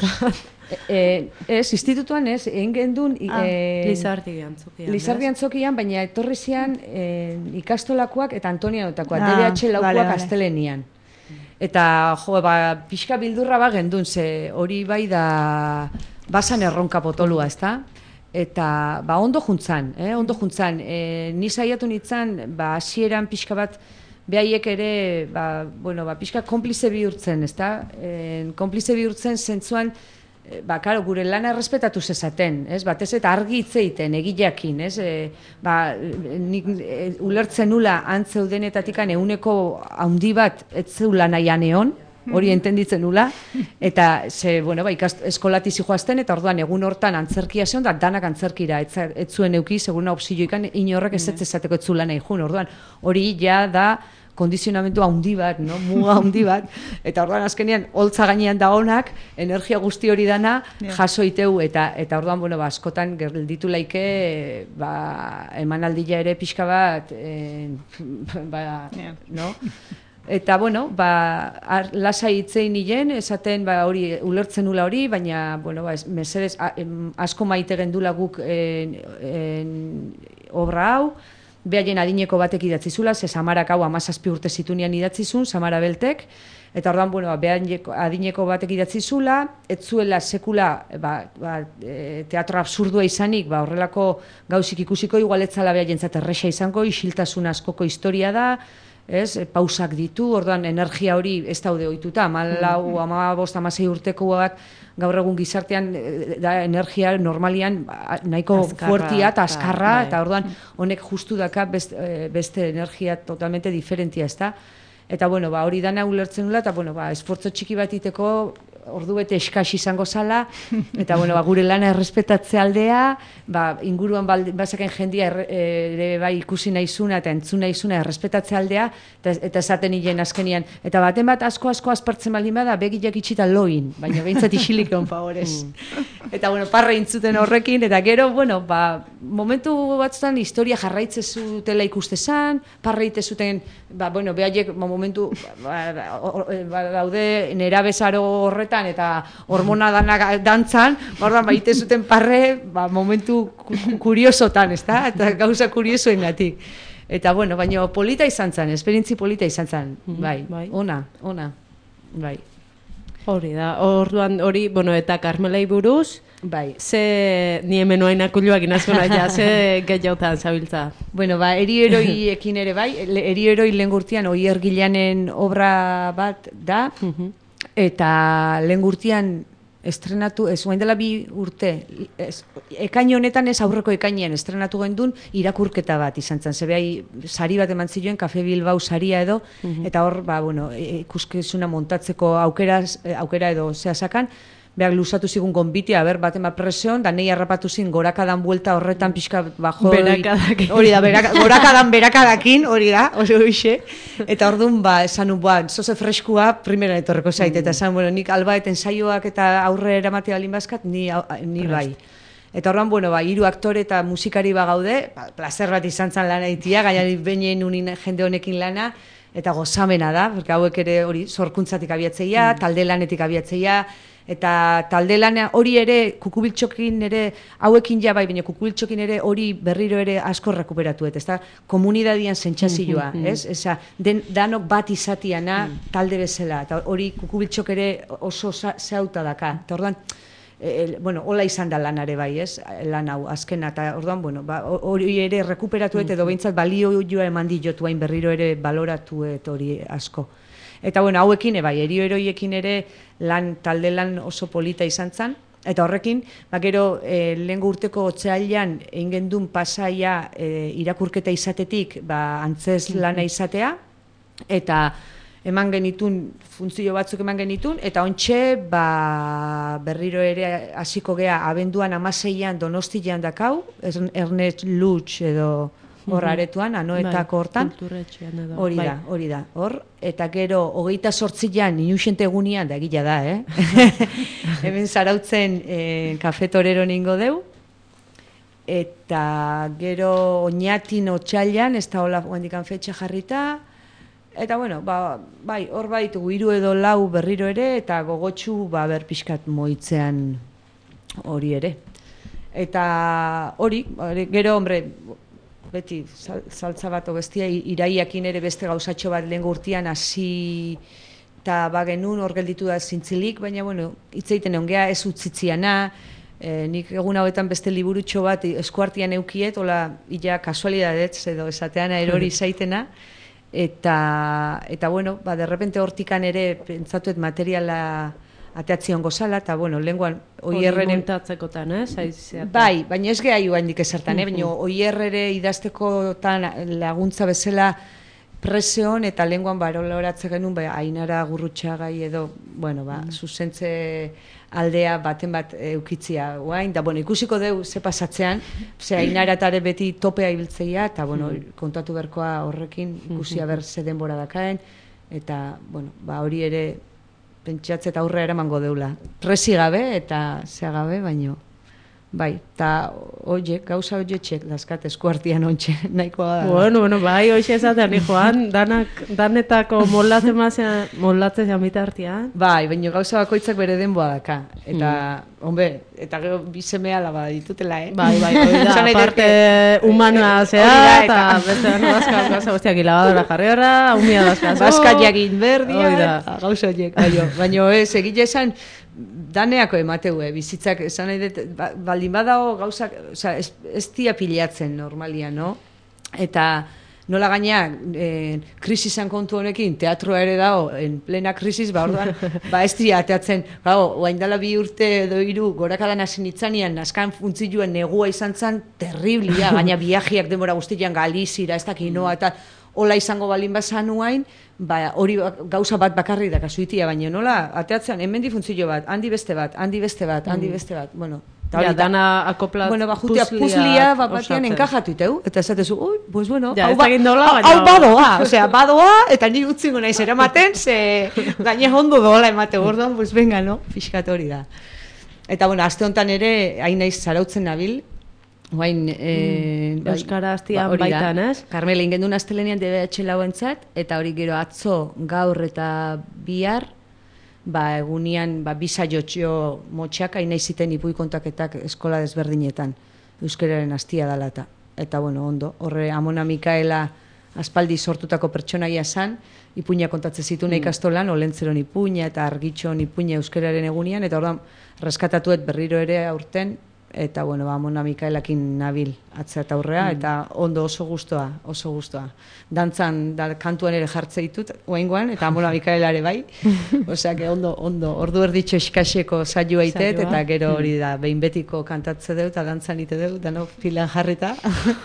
Eh, ez, institutuan ez, egin gendun... Ah, eh, Lizardi antzokian. Lizardi antzokian, baina etorri zian eh, ikastolakoak eta Antonianotakoak, Ah, D B H laukoak vale, vale. astelenian. Eta, jo, ba, pixka bildurra ba gendun, ze hori bai da basan erronka potolua, ezta? Eta, ba, ondo juntzan, eh? ondo juntzan. E, ni saiatu nintzen, ba, hasieran pixka bat, behaiek ere, ba, bueno, ba, pixka konplize bihurtzen, ezta? E, konplize bihurtzen zentzuan, e, ba, karo, gure lana errespetatu zezaten, ez? Batez eta argi hitz egiten, egileakin, ez? E, ba, nik e, ulertzen nula antzeudenetatikan euneko handi bat ez zeula nahian egon, hori entenditzen nula, eta ze, bueno, ba, ikast, eskolatizi joazten, eta orduan egun hortan antzerkia zeon, da danak antzerkira, ez, ez zuen euki, seguna opzioikan, inorrek ez ez esateko ez zula nahi jun, orduan, hori ja da kondizionamendu handi bat, no? Muga handi bat, eta orduan azkenean holtza gainean da honak, energia guzti hori dana jaso iteu, eta eta orduan, bueno, ba, askotan gelditu laike, ba, emanaldia ere pixka bat, eh, ba, no? Eta, bueno, ba, ar, lasai itzein nilen, esaten, ba, hori, ulertzen nula hori, baina, bueno, ba, es, mesedez, a, em, asko maite gendula guk en, en, obra hau, behaien adineko batek idatzizula, ze Samarak hau amazazpi urte zitunian idatzizun, Samara Beltek, eta orduan, bueno, ba, behaien adineko batek idatzizula, ez zuela sekula, ba, ba, e, teatro absurdua izanik, ba, horrelako gauzik ikusiko, igualetzala behaien erresa izango, isiltasun askoko historia da, ez, pausak ditu, orduan energia hori ez daude ohituta, amalau, amabost, amasei urtekoak gaur egun gizartean da energia normalian nahiko fuertia eta azkarra, eta orduan honek justu daka beste, beste energia totalmente diferentia, ez da? Eta, bueno, ba, hori dana ulertzen dula, eta, bueno, ba, esfortzo txiki bat iteko ordu bete eskas izango zala, eta, bueno, ba, gure lana errespetatze aldea, ba, inguruan bazaken jendia ere bai ikusi nahizuna eta entzun nahizuna errespetatze aldea, eta, eta esaten hilen azkenian. Eta baten bat asko-asko aspertzen baldin bada, begiak itxita loin, baina behintzat isilik egon favorez. Eta, bueno, parre intzuten horrekin, eta gero, bueno, ba, momentu batzutan historia jarraitze zutela ikustezan, parre ite zuten, ba, bueno, behaiek momentu, ba, ba, daude nerabezaro horretan, eta hormona danak dantzan, orduan baite zuten parre, ba, momentu kuriosotan, ezta? Eta gauza kuriosoengatik. Eta, bueno, baina polita izan zen, esperientzi polita izan zen, bai, bai. ona, ona, bai. Hori da, orduan hori, bueno, eta Karmelei buruz, bai. Ze ni hemen oain akuluak inazkona, ja, ze gehiagotan zabiltza. Bueno, ba, erieroiekin ere bai, erieroi lehen gurtian, Oier Gilanen obra bat da, eta lehen gurtian estrenatu, ez guain dela bi urte, ez, ekain honetan ez aurreko ekainean estrenatu gendun irakurketa bat izan zen, zebei sari bat eman zioen, Kafe Bilbao saria edo, eta hor, ba, bueno, ikuskizuna montatzeko aukera, aukera edo zehazakan, behar luzatu zigun gonbitia, ber, baten bat presion, da nahi harrapatu zin gorakadan buelta horretan pixka bajo... Berakadakin. Hori da, beraka, gorakadan berakadakin, hori da, hori hoxe. Eta orduan, ba, esan un, ba, zoze freskua primeran etorreko zait, eta esan, bueno, nik albaeten saioak eta aurre eramatea balin bazkat, ni, ni bai. Eta orduan, bueno, ba, hiru aktore eta musikari ba gaude, ba, placer bat izan zen lana itia, gaiari beinen unin jende honekin lana, eta gozamena da, porque hauek ere hori sorkuntzatik abiatzeia, mm. talde lanetik abiatzeia, eta talde lana hori ere kukubiltxokin ere hauekin ja bai, baina kukubiltxokin ere hori berriro ere asko rekuperatuet, ezta? Komunidadian sentsazioa, mm -hmm. ez? Esa, den, danok bat izatiana mm. talde bezala, eta hori kukubiltxok ere oso zehauta daka, eta orduan, e, bueno, hola izan da lanare bai, ez? Lan hau, azkena, eta orduan, bueno, ba, hori ere rekuperatuet edo behintzat balio joa eman diotu hain berriro ere baloratuet hori asko. Eta, bueno, hauekin, bai, erioeroiekin ere lan, talde lan oso polita izan zen. Eta horrekin, ba, gero, e, lehen urteko otsailean egin gendun pasaia e, irakurketa izatetik, ba, antzez lana izatea, eta eman genitun, funtzio batzuk eman genitun, eta ontxe, ba, berriro ere hasiko gea, abenduan amaseian Donostian dakau, Ernest Lutz edo... hor aretuan, anoetako hortan, hori da, hori da, hor, eta gero, hogeita sortzian, inuxente egunean, da gila da, eh? Hemen zarautzen eh, Kafe Torero ningo deu, eta gero oinatin otxailan, ez da hola guandikan fetxa jarrita, eta bueno, ba, bai, hor baitugu hiru edo lau berriro ere, eta gogotsu, ba, berpiskat moitzean hori ere. Eta hori, gero, hombre, beti, saltza bat obestia, iraiakin ere beste gauzatxo bat lehen urtean hasi eta bagenun hor gelditu da zintzilik, baina, bueno, hitzeiten ongea ez utzitziana, e, nik egun hauetan beste liburutxo bat eskuartian eukiet, hola, illa kasualidadetz edo esatean erori zaitena, eta, eta bueno, ba, derrepente hortikan ere pentsatuet materiala ateatzion gozala, eta, bueno, lenguan oierreren... Hori montatzekotan, eh? Bai, baina ez geha joan dik esertan, eh? Baina oierrere idaztekotan laguntza bezala preseon eta lenguan baroloratze genuen, ba, Ainara Gurrutxagai edo, bueno, ba, zuzentze aldea baten bat eukitzia guain, da, bueno, ikusiko deu ze pasatzean, ze Ainaratare beti topea ibiltzeia, eta, bueno, kontatu berkoa horrekin, ikusia ber ze denbora dakaen, eta, bueno, ba, hori ere, pentsatze eta aurre eramango deula. Presi gabe eta zea gabe, baino. Bai, eta oiek, gauza oietxek, dazkat eskuartian ontxe, nahikoa da. Bueno, bueno, bai, hoxe esatean, ni joan, danak, danetako molatzen mazia, molatzen jamita artean. Bai, baina gauza bakoitzak bere denboa daka. Eta, mm. hombre, eta gero bizeme alaba ditutela, eh? Bai, bai, hori da, aparte humanoa zea, eta beste gano bazka, gauza guztiak hilabadora jarri horra, humia dazka. Bazka jagin berdia, eta gauza oiek. Baina, ez, egile esan, daneako emateue, bizitzak, esan nahi dut, baldin badago gauzak, oza, ez, ez tia pilatzen normalian, no? Eta nola gaina, eh, krisisan kontu honekin, teatroa ere dago, en plena krisis, ba, orduan, ba, ez dira ateatzen, gau, oain dala bi urte edo hiru gorakadan hasi nitzanian, naskan funtzioen negua izan zen, terriblia, gaina viajiak denbora guztian Galizira, ez dakinoa, eta hola izango balin bazan uain, ba, hori gauza bat bakarri da kasuitia, baina nola, ateatzean, hemendi funtzio bat, handi beste bat, handi beste bat, handi beste bat, bueno, ja, dana akopla bueno, ba, jutia puzlia bat batian enkajatu iteu, eta esatezu, ui, pues bueno, ja, hau, ba, dola, hau, hau badoa, osea, badoa, eta ni utzingo naiz eramaten, ze gaine ondo dola emate gordoan, pues venga, no, fiskat hori da. Eta, bueno, aste honetan ere, hain naiz zarautzen nabil, Guain, eh, mm. Euskara hastian ba, baitan, ez? Karmela, ingendun astelenian D B H lauentzat, eta hori gero atzo, gaur eta bihar, ba, egunean, ba, bisa jotxio motxak, hain nahi ziten ipui kontaketak eskola desberdinetan, euskararen hastia dalata. Eta, bueno, ondo, horre Amona Mikaela aspaldi sortutako pertsonaia zan, ipuina kontatze zituen ikastolan, olentzeron ipuina eta argitxon ipuina euskararen egunean, eta orduan, reskatatuet berriro ere aurten, eta, bueno, ba, Amona Mikaelakin nabil atzea eta aurrea, mm. eta ondo oso gustoa, oso gustoa. Dantzan, da, kantuan ere jartze ditut, oaingoan, eta Amona Mikaela ere bai. Osea, que ondo, ondo, ordu erditxo eskaseko saioa itet, eta gero hori da, behin betiko kantatze deu, eta dantzan ite deu, dano filan jarrita.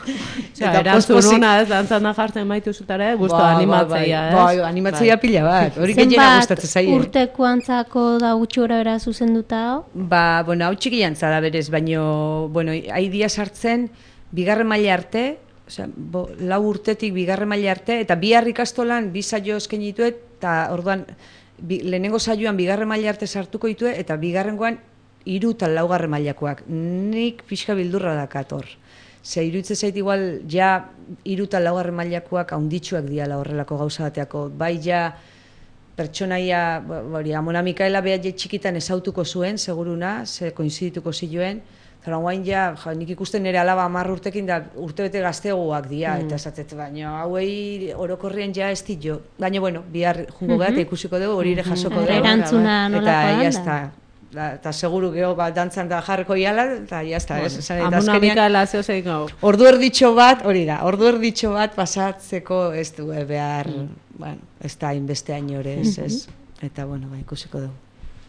Eta erantzun hona ez, dantzan da jartzen maitu zutare, gustoa animatzeia, ez? Bai, animatzeia pila bat, hori gehiena gustatzen zaie. Zenbat urtekuantzako da gutxi gora bera zuzenduta hau? Ba, bueno, hau txikiantza da berez, baino, bueno, haidia sartzen, bigarren maila arte, osea, bo, lau urtetik bigarren maila arte, eta bihar ikastolan bi saio eskaini dituet, eta orduan bi, lehenengo saioan bigarren maila arte sartuko ditue, eta bigarrengoan hiru eta laugarren mailakoak. Nik pixka bildurra dakator. Ze iruditze zait igual ja hiru eta laugarren mailakoak haunditsuak diala horrelako gauza bateako. Bai ja pertsonaia, hori, Amona Mikaela beha txikitan ezautuko zuen, seguruna, ze koinzidituko zioen. Zara, guain ja, ja, nik ikusten nire alaba hamar urtekin da urtebete gaztegoak dira, mm. eta esatet, baina hauei orokorrien ja ez dit jo. Baina, bueno, bihar jungo mm-hmm. eta ikusiko dugu, hori ere jasoko dugu. Erantzuna nolakoan da. Eta, ja, eta seguru geho, ba, dantzan da jarriko iala, eta jazta, bueno, ez. Esan, eta Amona Mikaela zeo zein gau. Ordu erditxo bat, hori da, ordu erditxo bat pasatzeko ez du behar, mm. bueno, ez da inbeste hainore, ez, ez. Eta, bueno, ba, ikusiko dugu.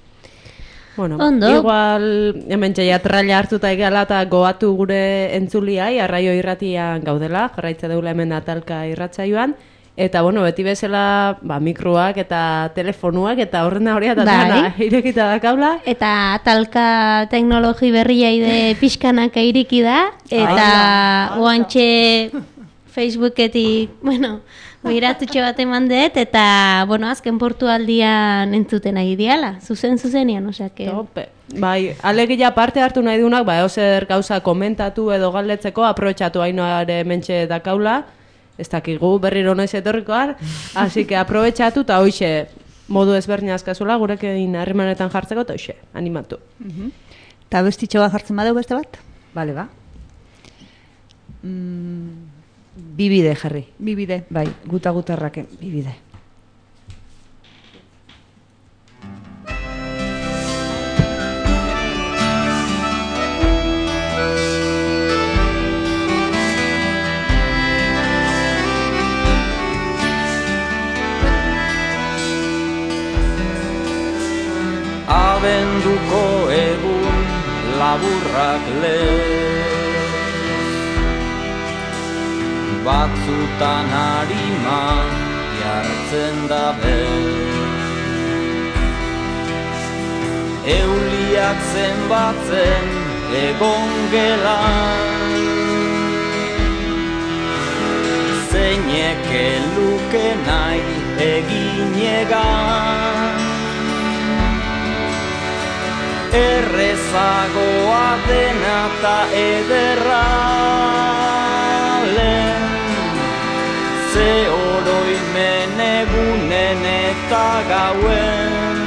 Bueno, Ondo. Igual, hemen txaila traila hartuta egala eta goatu gure entzuliai, arraio irratian gaudela, jarraitza deula hemen atalka irratsaioan, eta, bueno, beti bezala, ba, mikroak eta telefonuak eta horrena hori eta dana irekita da kaula. Eta atalka teknologi berria ide pixkanaka iriki da, eta oantxe Facebooketik, bueno, begiratutxe bat eman dut, eta, bueno, azken portualdian entzuten nahi diala, zuzen zuzenian, osea, que... Tope. Bai, alegia parte hartu nahi dunak, ba, eozer gauza komentatu edo galdetzeko, aprobetxatu hainoare mentxe dakaula, ez dakigu berriro noiz etorrikoar, así que aprobetxatu eta hoxe modu ezberdina azkazula, gurekin harrimanetan jartzeko, eta hoxe, animatu. Eta bestitxo bat jartzen badeu beste bat? Bale, ba. Mm... Bibide jarri. Bibide. Bai, guta gutarraken, bibide. Abenduko egun laburrak lehen batzutan harima jartzen dabe. Euliak zenbatzen egon gelan, zeineke luke nahi eginegan. Errezagoa dena ta ederra lehen, ze oroimen egunen eta gauen.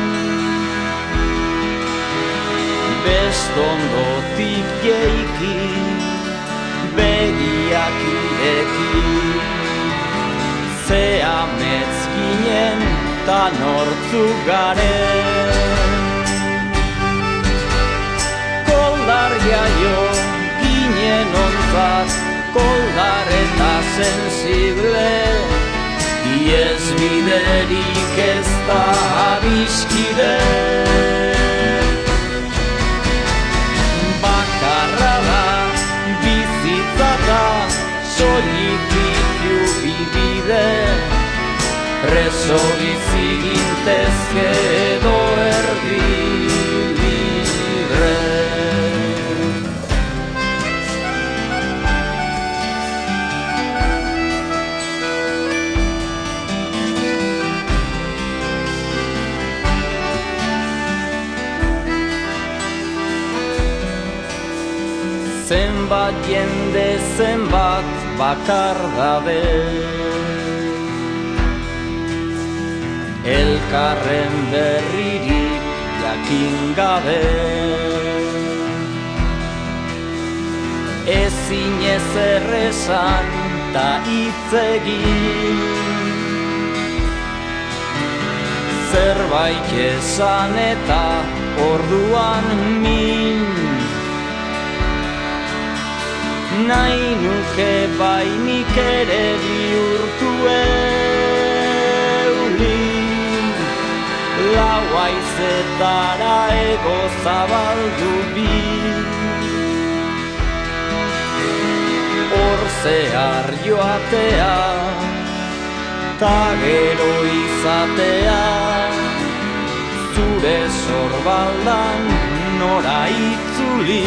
Bestondotik jeiki, begiak ireki, ze ametzkinen ta nortzu garen. Koldar jaio ginen ontzat, koldar eta sensible, iez biderik ez da adiskide. Bakarra da, bizitza da, soilik ditu bibide, preso bizi gintezke edo erdi libre. Zenbat jende, zenbat bakar dabe, elkarren berririk jakin gabe. Ezin ezer esan ta hitz egin, zerbait esan eta orduan min. Nahi nuke bainik ere bihurtu eulin, lau haizetara ego zabaldu bi. Hor zehar joatea, ta gero izatea, zure sorbaldan nora itzuli.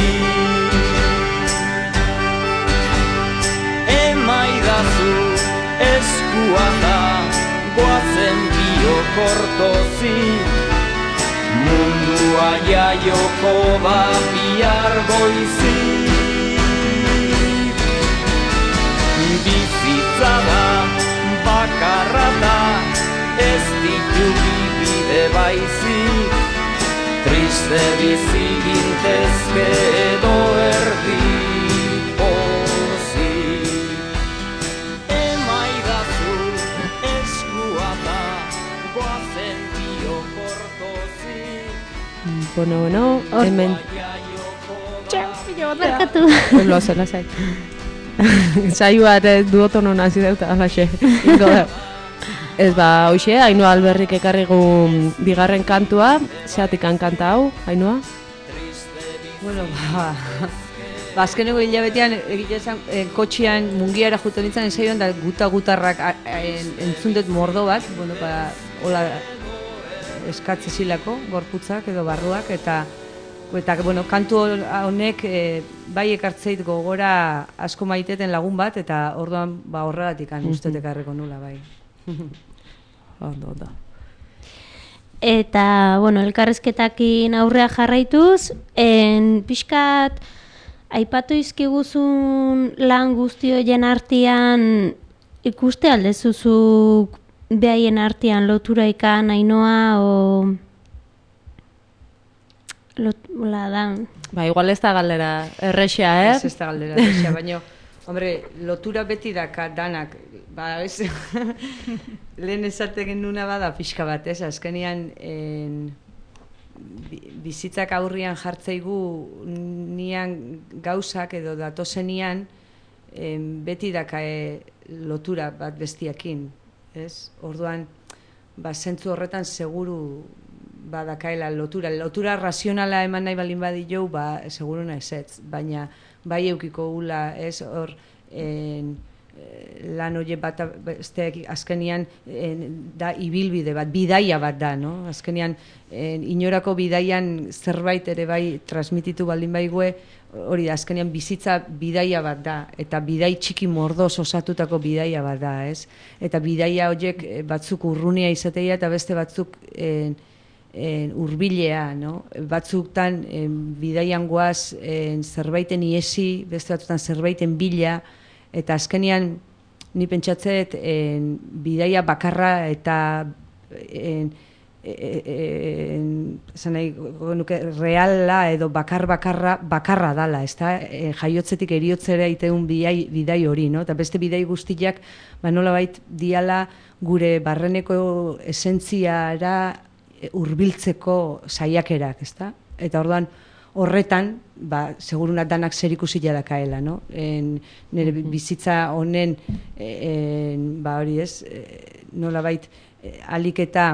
Emaidazu eskua da, goazen biokortozik, mundua jaioko da bihar goizik. Bizitza da, bakarra da, ez ditu bibide baizik, triste bizi gintezke edo erdi. Bueno, bueno, hemen... Txau, barkatu. Lo zela zait. Saioa duotono nazi deuta, alaxe. Ez ba, hoxe, Ainhoa Alberrik ekarrigu bigarren kantua, zeatikan kanta hau, Ainhoa? Bueno, ba... Ba, azkeneko hilabetean, egitea esan, kotxean mungiara juto nintzen, saioan da guta-gutarrak entzun dut mordo bat, bueno, ba, hola... eskatze zilako, gorputzak edo barruak, eta, eta bueno, kantu honek e, bai ekartzeit gogora asko maiteten lagun bat, eta orduan ba, horregatik mm -hmm. uste ekarriko nula, bai. Ondo, ondo. Eta, bueno, elkarrezketakin aurrea jarraituz, en pixkat, aipatu izkiguzun lan guzti horien artean ikuste aldezuzuk behaien artean lotura ikan, Ainhoa, o... Lot... Ola, da... Ba, igual ez da galdera errexea, eh? Ez ez da galdera errexea, baina, hombre, lotura beti daka danak, ba, ez... Lehen esategen nuna bada pixka bat, ez? Azkenian, en... bizitzak aurrian jartzeigu nian gauzak edo datozenian en, beti daka e, lotura bat bestiakin. Ez? Orduan, ba, zentzu horretan seguru badakaela lotura. Lotura razionala eman nahi balin badilou, ba, seguruna ezetz. Baina, bai eukiko gula, ez, hor, en, lan horiek bat, besteak azkenian da ibilbide bat, bidaia bat da, no? Azkenian inorako bidaian zerbait ere bai transmititu baldin baigue, hori da, azkenean bizitza bidaia bat da, eta bidai txiki mordoz osatutako bidaia bat da, ez? Eta bidaia horiek batzuk urrunia izateia eta beste batzuk en, en, urbilea, no? Batzuktan en, bidaian goaz en, zerbaiten iesi, beste batzutan zerbaiten bila, eta azkenean ni pentsatzeet en, bidaia bakarra eta en, esan nahi nuke reala edo bakar bakarra bakarra dala, ezta? E, jaiotzetik eriotzera iteun bidai, bidai hori, no? Eta beste bidai guztiak ba nolabait diala gure barreneko esentziara hurbiltzeko saiakerak, ezta? Eta orduan horretan, ba, seguruna danak zerikusia dakaela, no? En, nire bizitza honen en, ba hori ez, nolabait alik eta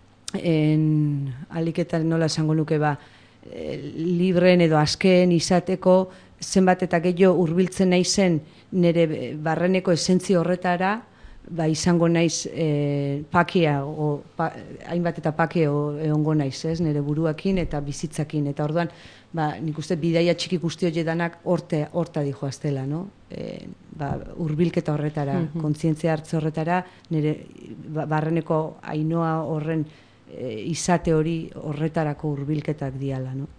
En, aliketan nola esango nuke ba e, libren edo azken izateko zenbat eta gehiago hurbiltzen naizen nire barreneko esentzi horretara ba izango naiz e, pakia o, pa, hainbat eta pakeo egongo naiz, ez, nire buruakin eta bizitzakin, eta orduan ba, nik uste bidaia txiki guzti hori danak horte, horta dijoaztela, no? E, ba, hurbilketa horretara, mm-hmm. kontzientzia hartze horretara, nire ba, barreneko ainoa horren izate hori horretarako hurbilketak diala, no?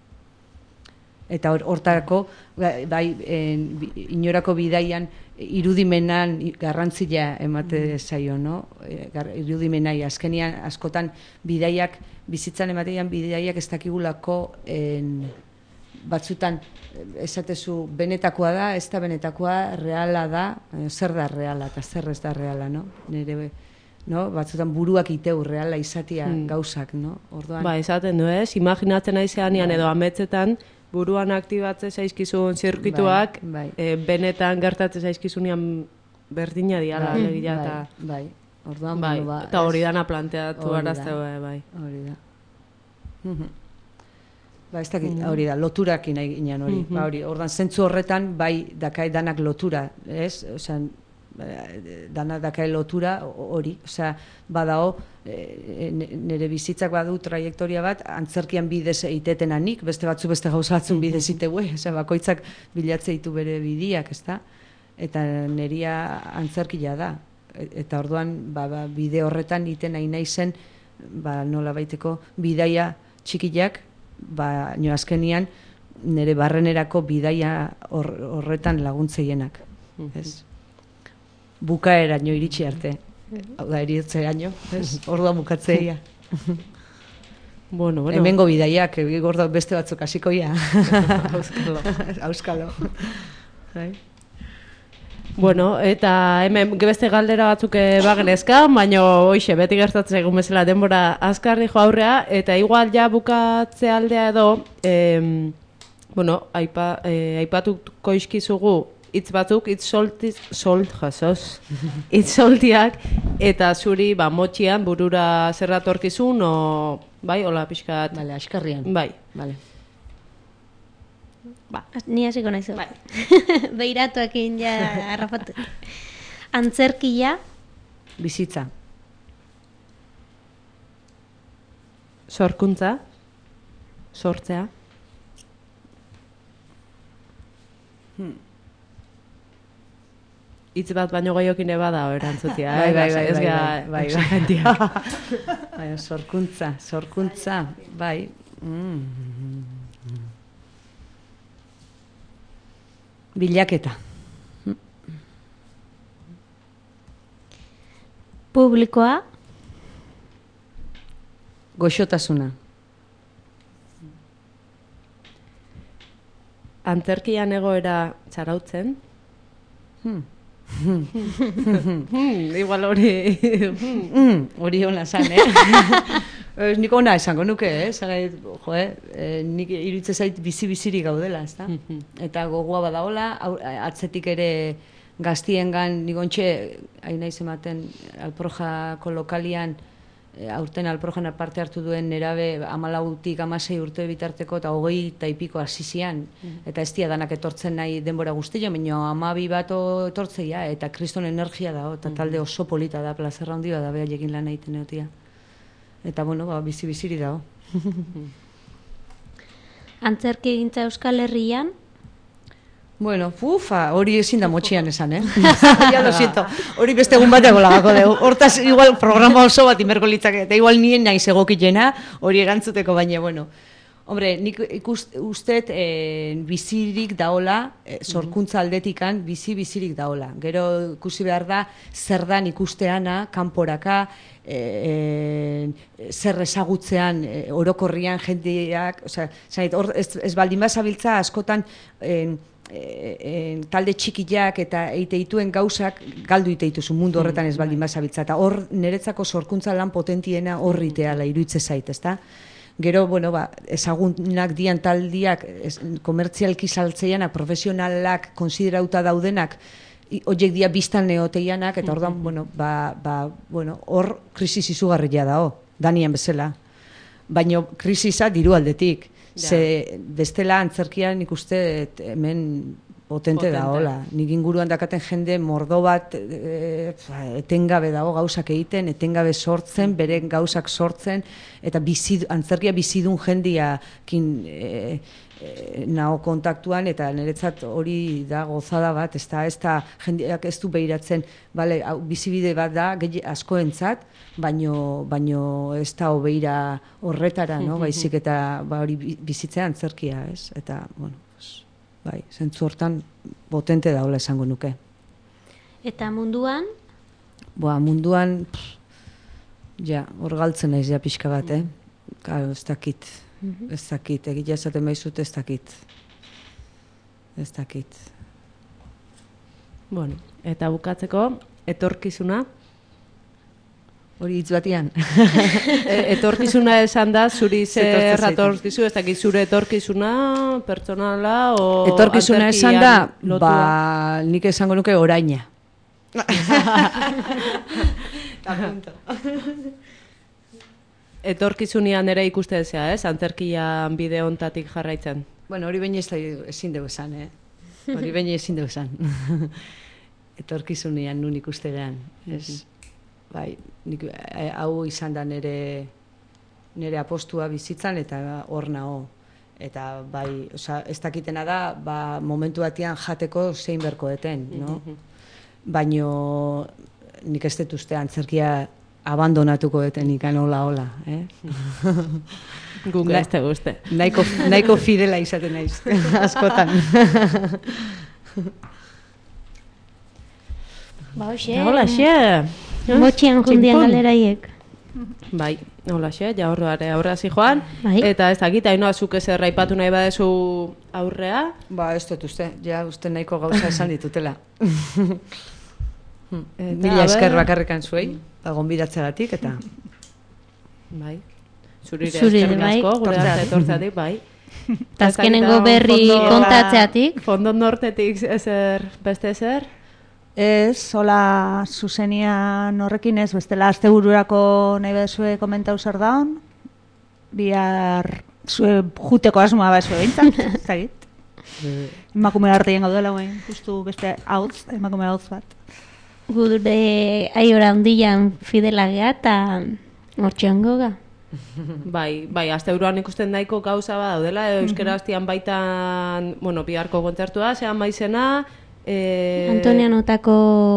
Eta hortarako, bai, en, inorako bidaian irudimenan garrantzia emate zaio, no? Irudimenai, azkenian askotan bidaiak, bizitzan ematean bidaiak ez dakigulako en, batzutan esatezu benetakoa da, ez da benetakoa, reala da, zer da reala eta zer ez da reala, no? Nire no? Batzutan buruak iteu reala izatia hmm. gauzak, no? Orduan... Ba, esaten du ez, imaginatzen naizean edo ametzetan buruan aktibatzen zaizkizun zirkuituak, bai, bai. E, benetan gertatzen zaizkizunean berdina diala, bai, legia, bai, eta... Bai, orduan, bai, ba, eta hori dana planteatu arazte, bai. Hori da. Mm-hmm. Ba, ez dakit, hori da, loturakin nahi ginen hori. Mm-hmm. Ba, hori, orduan, zentzu horretan, bai, dakai danak lotura, ez? Osean, dana dakai lotura hori, osea, badao e, nire bizitzak badu trajektoria bat, antzerkian bidez eitetenanik, beste batzu beste gauzatzen bidez iteue, osea, bakoitzak bilatze ditu bere bidiak, ezta? Eta neria antzerkia da. Eta orduan, ba, ba, bide horretan iten nahi naizen, ba, nola baiteko bidaia txikiak, ba, nio azkenian, nire barrenerako bidaia hor, horretan laguntzeienak, ez? Bukaeraino iritsi arte. Hau da, eriotzeaino, ez? Orduan bukatzeia. Bueno, bueno. Hemengo bidaiak, gordo beste batzuk hasikoia. Auskalo. Auskalo. Bueno, eta hemen beste galdera batzuk bagenezka, baina hoxe, beti gertatzen egun bezala denbora azkarri jo aurrea, eta igual ja bukatze aldea edo, eh, bueno, aipa, eh, aipatuko izkizugu, hitz batzuk, hitz soltiz, solt, jasoz, hitz soltiak, eta zuri, ba, motxian, burura zerratorkizun, o, bai, hola, pixkat. Bale, askarrian. Bai. Bale. Ba, ni hasiko naizu. Bai. Beiratuekin ja harrapatu. Antzerkia. Bizitza. Sorkuntza. Sortzea. Hmm. Itz bat baino goiokine bada erantzutia, bai, eh? Bai, bai, ez bai, ga, bai, bai, bai. Bai, sorkuntza, sorkuntza, bai. Mm. Bilaketa. Publikoa. Goxotasuna. Antzerkian egoera txarautzen. Hmm. hmm, igual hori hmm, hori hona zan, eh? Nik hona esango nuke, eh? Zagait, jo, eh? Nik iruditzen zait bizi-bizirik gaudela, ezta? Eta gogoa badaola, atzetik ere gaztiengan, nik ontxe, hain naiz ematen, Alprojako lokalian, aurten alprojana parte hartu duen nerabe hamalautik hamasei urte bitarteko eta hogei eta ipiko hasizian, eta ez dia danak etortzen nahi denbora guztio, baina hamabi bat etortzeia, eta kriston energia da, eta talde oso polita da, plazerra handi da, beha jekin lan egiten egotia. Eta, bueno, ba, bizi-biziri dago. Antzerki egintza Euskal Herrian? Bueno, ufa, hori ezin da motxian esan, eh? Ya lo siento, hori beste egun bateago lagako dugu. Hortaz, igual, programa oso bat inberko litzake, eta igual nien naiz egokitena, hori erantzuteko, baina, bueno. Hombre, nik usteet eh, bizirik daola, eh, sorkuntza aldetikan, bizi-bizirik daola. Gero ikusi behar da, zer dan ikusteana, kanporaka, eh, eh, zer ezagutzean, eh, orokorrian, jendeak, osea, or, ez, ez baldin bazabiltza askotan, eh, E, e, talde txikiak eta eiteituen gauzak galdu iteituzu mundu horretan ez baldin bazabiltza, eta hor niretzako sorkuntza lan potentiena horriteala iruitze zait, ezta? Gero, bueno, ba, ezagunak dian taldiak, ez, komertzialki saltzeianak, profesionalak, konsiderauta daudenak, horiek dia biztan neoteianak, eta ordan, bueno, ba, ba, bueno, hor krisis izugarria dao, danian bezala. Baina krisisa diru aldetik. Ze bestela antzerkian ikuste hemen potente, potente. Da, hola. Nik inguruan dakaten jende mordo bat e, etengabe dago gauzak egiten, etengabe sortzen, bere gauzak sortzen, eta bizid, antzerkia bizidun jendiakin e, e, nao kontaktuan, eta niretzat hori da gozada bat, ez da, ez da jendeak ez du behiratzen, bale, bizibide bat da, gehi askoentzat, baino, baino ez da hobeira horretara, no? Baizik eta ba, hori bizitzea antzerkia, ez? Eta, bueno, bai, zentzu hortan potente daola esango nuke. Eta munduan? Boa, munduan, pff, ja, hor galtzen naiz ja pixka bat, eh? Claro, ez dakit, ez dakit, egitea esaten baizut ez dakit. Ez dakit. Bueno, eta bukatzeko, etorkizuna? Hori hitz batian. Etorkizuna esan da, zuri zer atorkizu, ez dakit zure etorkizuna, pertsonala, o etorkizuna esan da, ba, nik esango nuke oraina. Etorkizunean ere ikuste ezea, ez? Antzerkian bide hontatik jarraitzen. Bueno, hori baina ezin dugu esan, eh? Hori baina ezin dugu esan. Etorkizunean nun ikustean, ez? Bai, nik, hau izan da nire, nire apostua bizitzan, eta hor nao. Eta bai, oza, ez dakitena da, ba, momentu batean jateko zein berko deten, no? Baino nik ez dut uste antzerkia abandonatuko deten ikan hola hola, eh? Guk ez te guzte. Naiko, naiko fidela izaten naiz, askotan. Ba, hoxe. Hola, xe. Motxian jundian galeraiek. Bai, hola xe, ja horre aurrea zi joan. Bai. Eta ez dakit, hainoa zuk ezer raipatu nahi badezu aurrea. Ba, ez dut uste, ja uste nahiko gauza esan ditutela. Eta, mila esker bakarrekan zuei, ba, gonbidatzeagatik, eta... Bai, zurire Zurire, esker bai. asko, gure arte etortzeatik, bai. Tazkenengo berri kontatzeatik. Fondo nortetik ezer, beste ezer? Ez, hola zuzenian horrekin ez, bestela astebururako nahi badezue komentau zer daun, bihar zue juteko asmoa badezue behintzat, ez dakit. Emakume arteien gaudela guen, justu beste hautz, emakume hautz bat. Gure aiora handian fidelagea eta hortxean goga. Bai, bai, asteburuan ikusten daiko gauza bat daudela, euskera hastian baitan, bueno, biharko kontzertua, zean baizena, Eh, Antonia Notako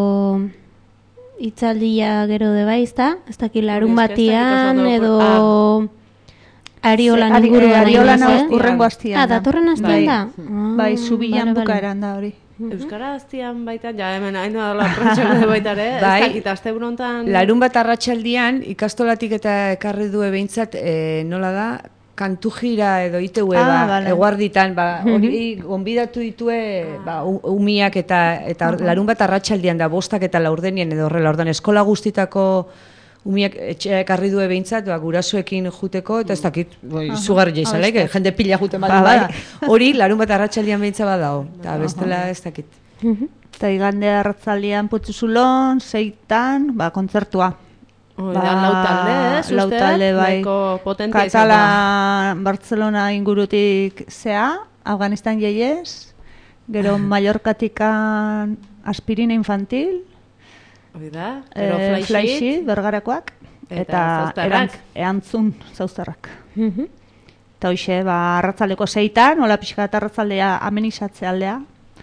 hitzaldia gero de baizta, ez dakit larun batian edo Ariolan inguruan. Ariolan urrengo hastian. Ah, datorren hastian da? Bai, zubilan bukaeran da hori. Euskara hastian baitan, ja hemen hain doa protxoko baitare, ez dakit asteburu hontan... Larun bat arratsaldian ikastolatik eta ekarri du behintzat, nola da, kantu jira edo I T V, ah, ba, eguarditan, ba, hori gonbidatu ditue ba, umiak eta, eta larun bat arratsaldian da, bostak eta laurdenien edo horrela, ordan eskola guztitako umiak etxea ekarri du behintzat, ba, gurasoekin juteko, eta ez dakit, izugarri jaizalaik, jende pila jute madu ba, bada. Hori, larun bat arratsaldian behintzat badao, eta bestela ez dakit. Eta igande arratzaldian Putzuzulon, zeitan, ba, kontzertua. Hoi da, lau talde, ez, uste? lau talde, bai. Nahiko potentia izango da. Katalan, Barcelona ingurutik zea, Afganistan jeiez, gero Mallorcatikan aspirina infantil, Hoi da, gero eh, flysheet, flysheet, bergarakoak, Eta eta zauztarrak. erantz, erantzun zauztarrak. Eta hoxe, ba, arratzaldeko zeitan, hola pixka eta arratzaldea amenizatze aldea.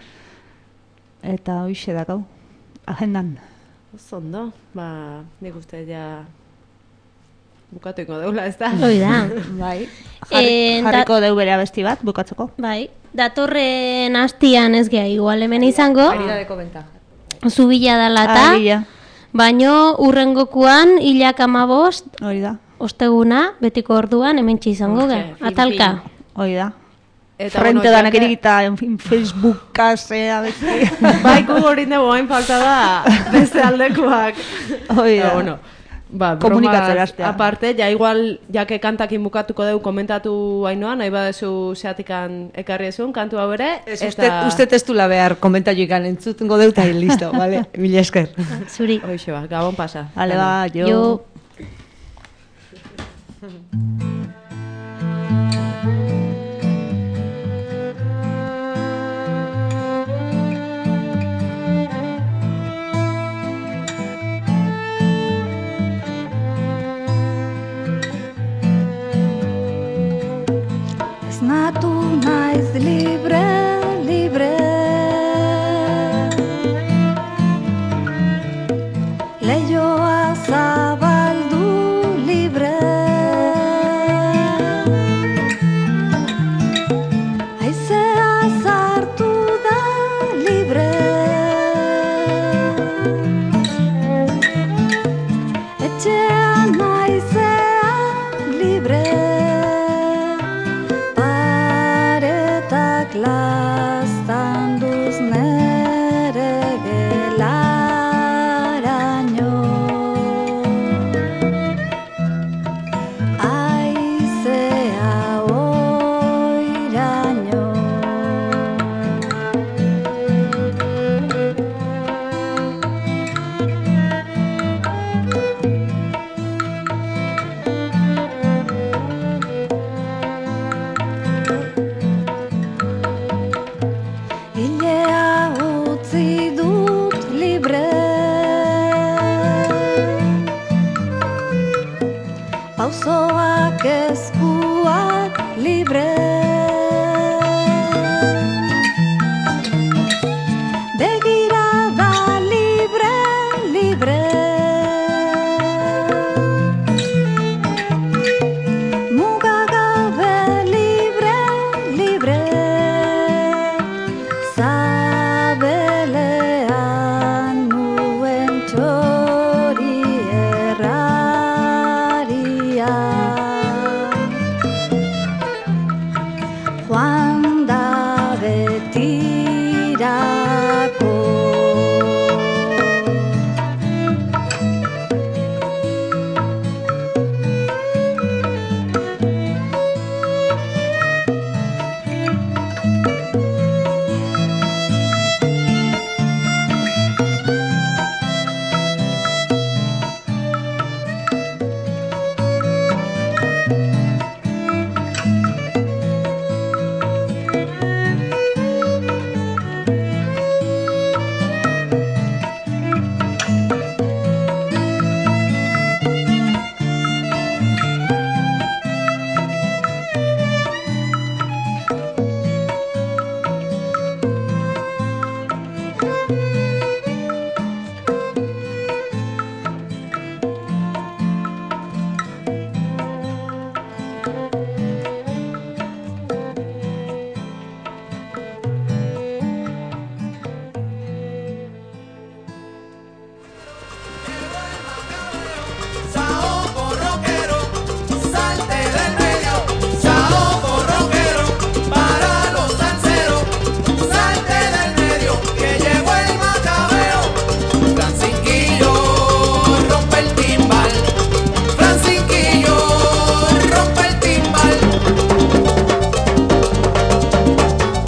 Eta hoxe dakau, agendan. Oso ondo, ba, nik uste ja bukatu ingo deula, ez da? Hoi da. Bai. Jarri, Eh, da- jarriko deu bere abesti bat, bukatzeko. Bai, datorren astian ez geha igual hemen izango, Aridadeko bentaja. zubila dala eta, Agia, baino urrengokuan hilak amabost, hori da, osteguna, betiko orduan hemen izango Hortxe, ge, fin, atalka. hori da. Eta, Frente bueno, danak jake- irikita, en fin, Facebooka, zea, beti. Bai, gu hori dugu hain falta da beste aldekuak. Hori da. Eta, bueno, ba, Komunikatzera bromaz hastea. aparte, ja igual, jake kantakin bukatuko dugu komentatu hainoa, nahi badezu zeatikan ekarri ezun, kantu hau ere. Ez, uste, uste testula behar komentaioikan entzutengo deu eta listo, vale? Mila esker. Zuri. Hoxe ba, gabon pasa. Ale ba, jo. Jo.